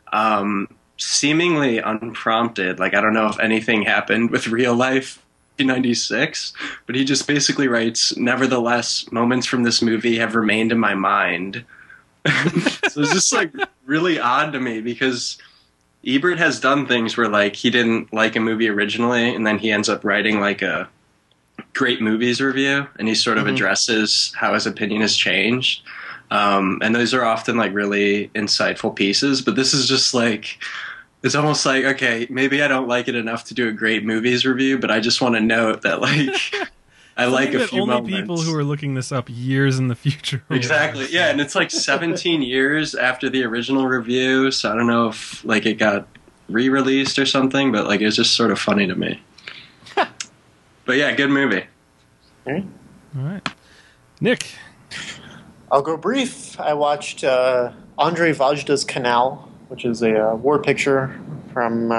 Seemingly unprompted. Like, I don't know if anything happened with Real Life 1996, but he just basically writes, nevertheless, moments from this movie have remained in my mind. So it's just like really odd to me, because Ebert has done things where like he didn't like a movie originally, and then he ends up writing like a great movies review, and he sort of addresses how his opinion has changed. And those are often like really insightful pieces, but this is just like, it's almost like, okay, maybe I don't like it enough to do a great movies review, but I just want to note that like I like a few only moments. People who are looking this up years in the future. Exactly. Yeah, and it's like 17 years after the original review, so I don't know if like it got re-released or something, but like it's just sort of funny to me. But yeah, good movie. All right. Nick. I'll go brief. I watched Andre Vajda's Canal, which is a war picture from...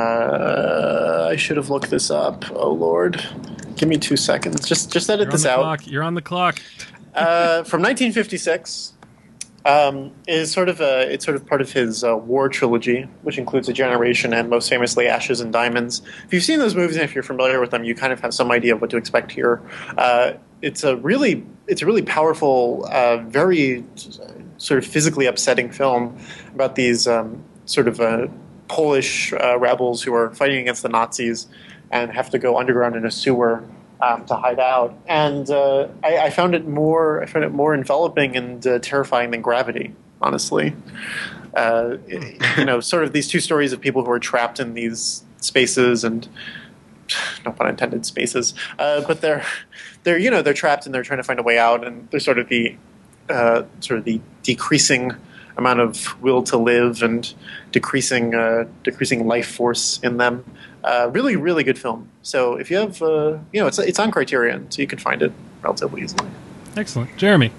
I should have looked this up. Oh, Lord. Give me 2 seconds. Just edit this out. You're on the clock. From 1956. Is sort of it's sort of part of his war trilogy, which includes A Generation and most famously Ashes and Diamonds. If you've seen those movies and if you're familiar with them, you kind of have some idea of what to expect here. It's a really powerful, very sort of physically upsetting film about these sort of Polish rebels who are fighting against the Nazis and have to go underground in a sewer to hide out, and I found it more enveloping and terrifying than Gravity. Honestly, sort of these two stories of people who are trapped in these spaces, and no pun intended, spaces. But they're trapped and they're trying to find a way out, and there's sort of the decreasing amount of will to live and decreasing life force in them. Really, really good film. So if you have, it's on Criterion, so you can find it relatively easily. Excellent. Jeremy?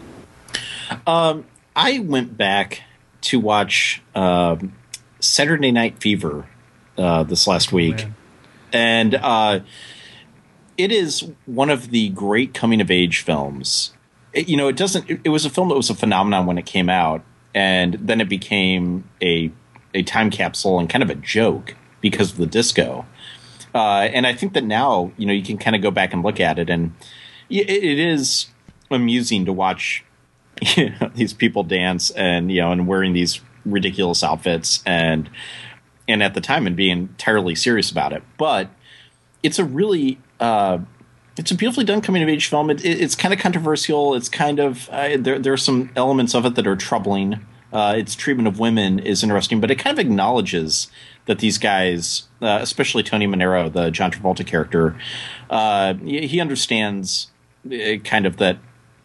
I went back to watch Saturday Night Fever this last week. And it is one of the great coming-of-age films. It was a film that was a phenomenon when it came out, and then it became a time capsule and kind of a joke because of the disco. And I think that now, you can kind of go back and look at it, and it is amusing to watch these people dance and, and wearing these ridiculous outfits and at the time and being entirely serious about it. But it's a really, it's a beautifully done coming of age film. It's kind of controversial. It's kind of, there are some elements of it that are troubling. Its treatment of women is interesting, but it kind of acknowledges that these guys, especially Tony Manero, the John Travolta character, he understands kind of that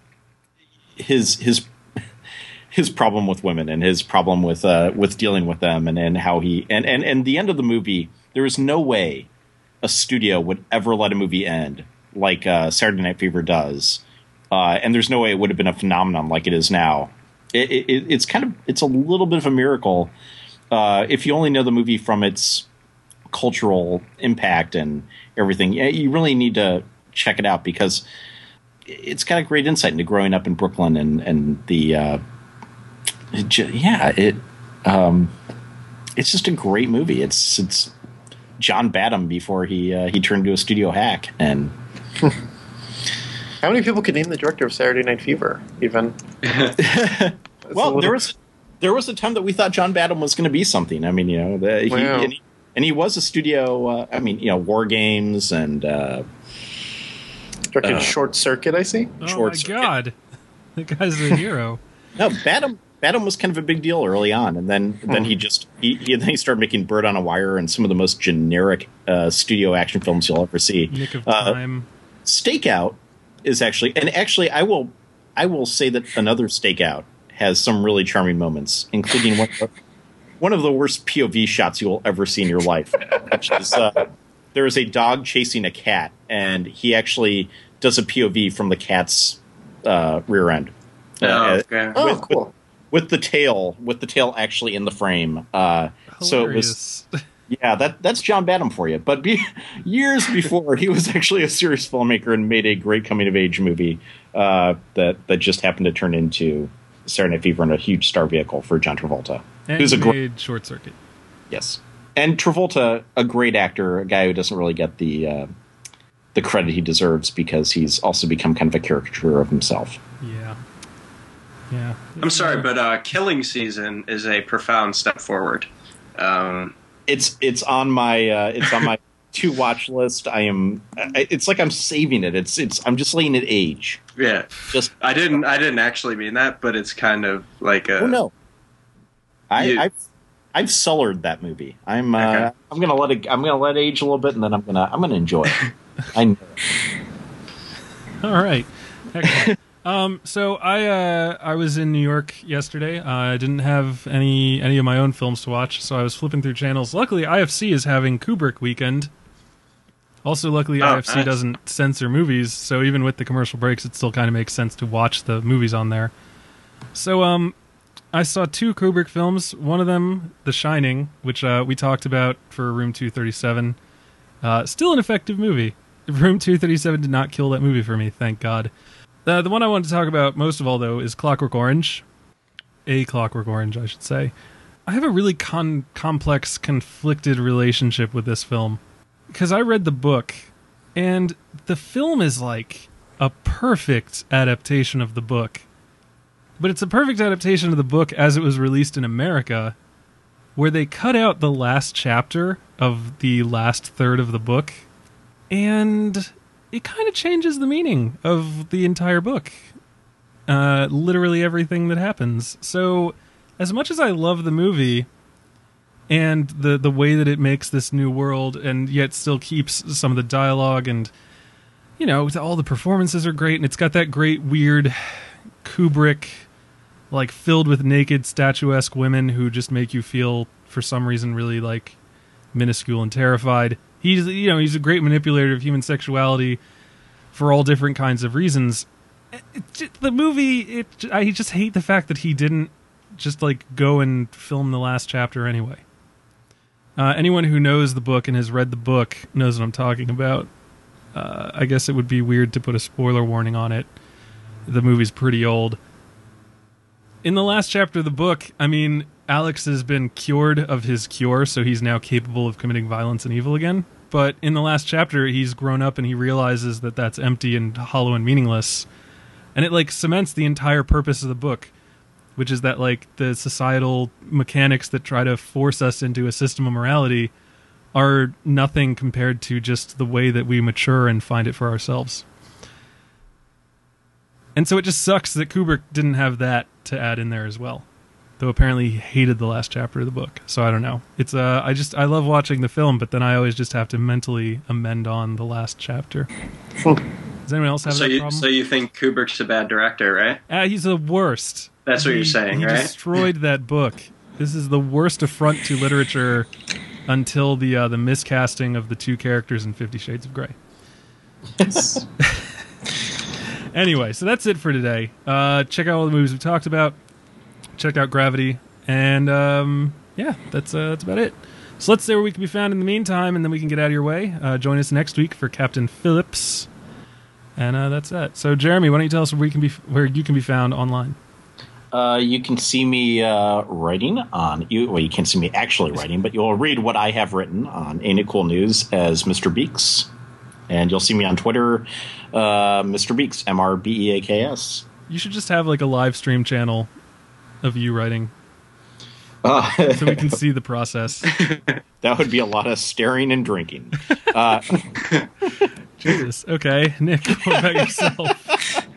his problem with women and his problem with dealing with them, and how he and the end of the movie, there is no way a studio would ever let a movie end like Saturday Night Fever does, and there's no way it would have been a phenomenon like it is now. It's a little bit of a miracle if you only know the movie from its cultural impact and everything. You really need to check it out because it's got a great insight into growing up in Brooklyn and the it's just a great movie. It's John Badham before he turned into a studio hack. And how many people could name the director of Saturday Night Fever? Even well, there was a time that we thought John Badham was going to be something. I mean, he was a studio. War Games and directed Short Circuit. I see. Oh Short my Circuit. God, the guy's a hero. No, Badham was kind of a big deal early on, and then he started making Bird on a Wire and some of the most generic studio action films you'll ever see. Nick of Time. Stakeout is actually I will say that another Stakeout has some really charming moments, including one of the worst POV shots you will ever see in your life. Which is, there is a dog chasing a cat, and he actually does a POV from the cat's rear end. Cool. With the tail actually in the frame. So it was, that's John Badham for you. But years before, he was actually a serious filmmaker and made a great coming of age movie that just happened to turn into Saturday Night Fever and a huge star vehicle for John Travolta. And who's he a made Short Circuit. Yes, and Travolta, a great actor, a guy who doesn't really get the credit he deserves because he's also become kind of a caricature of himself. Yeah. I'm sorry, but Killing Season is a profound step forward. It's on my to watch list. It's like I'm saving it. I'm just letting it age. Yeah. I didn't actually mean that, but it's kind of like a. Oh no. I've cellared that movie. I'm gonna let it age a little bit, and then I'm gonna enjoy it. I know. All right. Excellent. So I was in New York yesterday. I didn't have any of my own films to watch, so I was flipping through channels. Luckily, IFC is having Kubrick weekend. Also, luckily, IFC doesn't censor movies, so even with the commercial breaks, it still kind of makes sense to watch the movies on there. So I saw two Kubrick films. One of them, The Shining, which we talked about for Room 237. Still an effective movie. Room 237 did not kill that movie for me, thank God. The one I wanted to talk about most of all, though, is Clockwork Orange. A Clockwork Orange, I should say. I have a really complex, conflicted relationship with this film. Because I read the book, and the film is like a perfect adaptation of the book. But it's a perfect adaptation of the book as it was released in America, where they cut out the last chapter of the last third of the book, and it kind of changes the meaning of the entire book. Literally everything that happens. So, as much as I love the movie, and the way that it makes this new world, and yet still keeps some of the dialogue, and, you know, all the performances are great, and it's got that great, weird Kubrick, like, filled with naked, statuesque women who just make you feel, for some reason, really, like, minuscule and terrified. He's a great manipulator of human sexuality for all different kinds of reasons. The movie, I just hate the fact that he didn't just, like, go and film the last chapter anyway. Anyone who knows the book and has read the book knows what I'm talking about. I guess it would be weird to put a spoiler warning on it. The movie's pretty old. In the last chapter of the book, I mean, Alex has been cured of his cure, so he's now capable of committing violence and evil again. But in the last chapter, he's grown up and he realizes that that's empty and hollow and meaningless. And it, like, cements the entire purpose of the book, which is that, like, the societal mechanics that try to force us into a system of morality are nothing compared to just the way that we mature and find it for ourselves. And so it just sucks that Kubrick didn't have that to add in there as well. Though apparently he hated the last chapter of the book. So I don't know. It's I love watching the film, but then I always just have to mentally amend on the last chapter. Does anyone else have that problem? So you think Kubrick's a bad director, right? He's the worst. That's what you're saying, he right? He destroyed that book. This is the worst affront to literature until the miscasting of the two characters in 50 Shades of Grey. Yes. Anyway, so that's it for today. Check out all the movies we talked about. Check out Gravity. And, yeah, that's about it. So let's say where we can be found in the meantime, and then we can get out of your way. Join us next week for Captain Phillips. And that's that. So, Jeremy, why don't you tell us where you can be found online? You can see me writing on... you can't see me actually writing, but you'll read what I have written on Ain't It Cool News as Mr. Beeks. And you'll see me on Twitter, Mr. Beeks, MRBEAKS. You should just have, like, a live stream channel of you writing. So we can see the process. That would be a lot of staring and drinking. Jesus. Okay. Nick, what about yourself?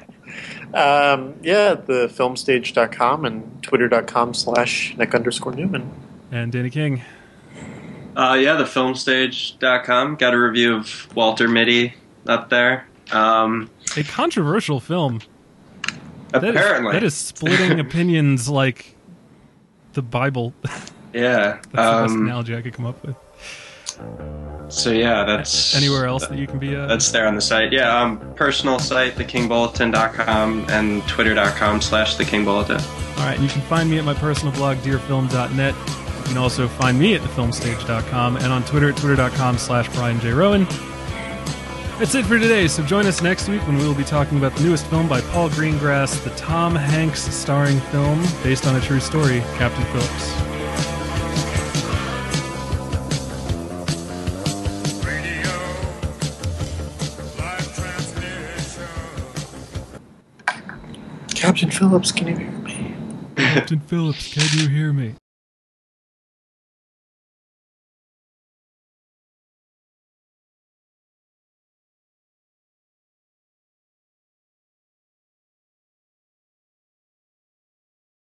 Thefilmstage.com and twitter.com/Nick_Newman. And Danny King. Thefilmstage.com. Got a review of Walter Mitty up there. A controversial film. Apparently. That is splitting opinions like the Bible. Yeah. That's the best analogy I could come up with. So yeah, that's... Anywhere else that you can be... That's there on the site. Yeah, personal site, thekingbulletin.com and twitter.com/thekingbulletin. All right, and you can find me at my personal blog, dearfilm.net. You can also find me at thefilmstage.com and on Twitter at twitter.com/Brian J. Rowan. That's it for today, so join us next week when we will be talking about the newest film by Paul Greengrass, the Tom Hanks starring film based on a true story, Captain Phillips. Captain Phillips, can you hear me? Captain Phillips, can you hear me?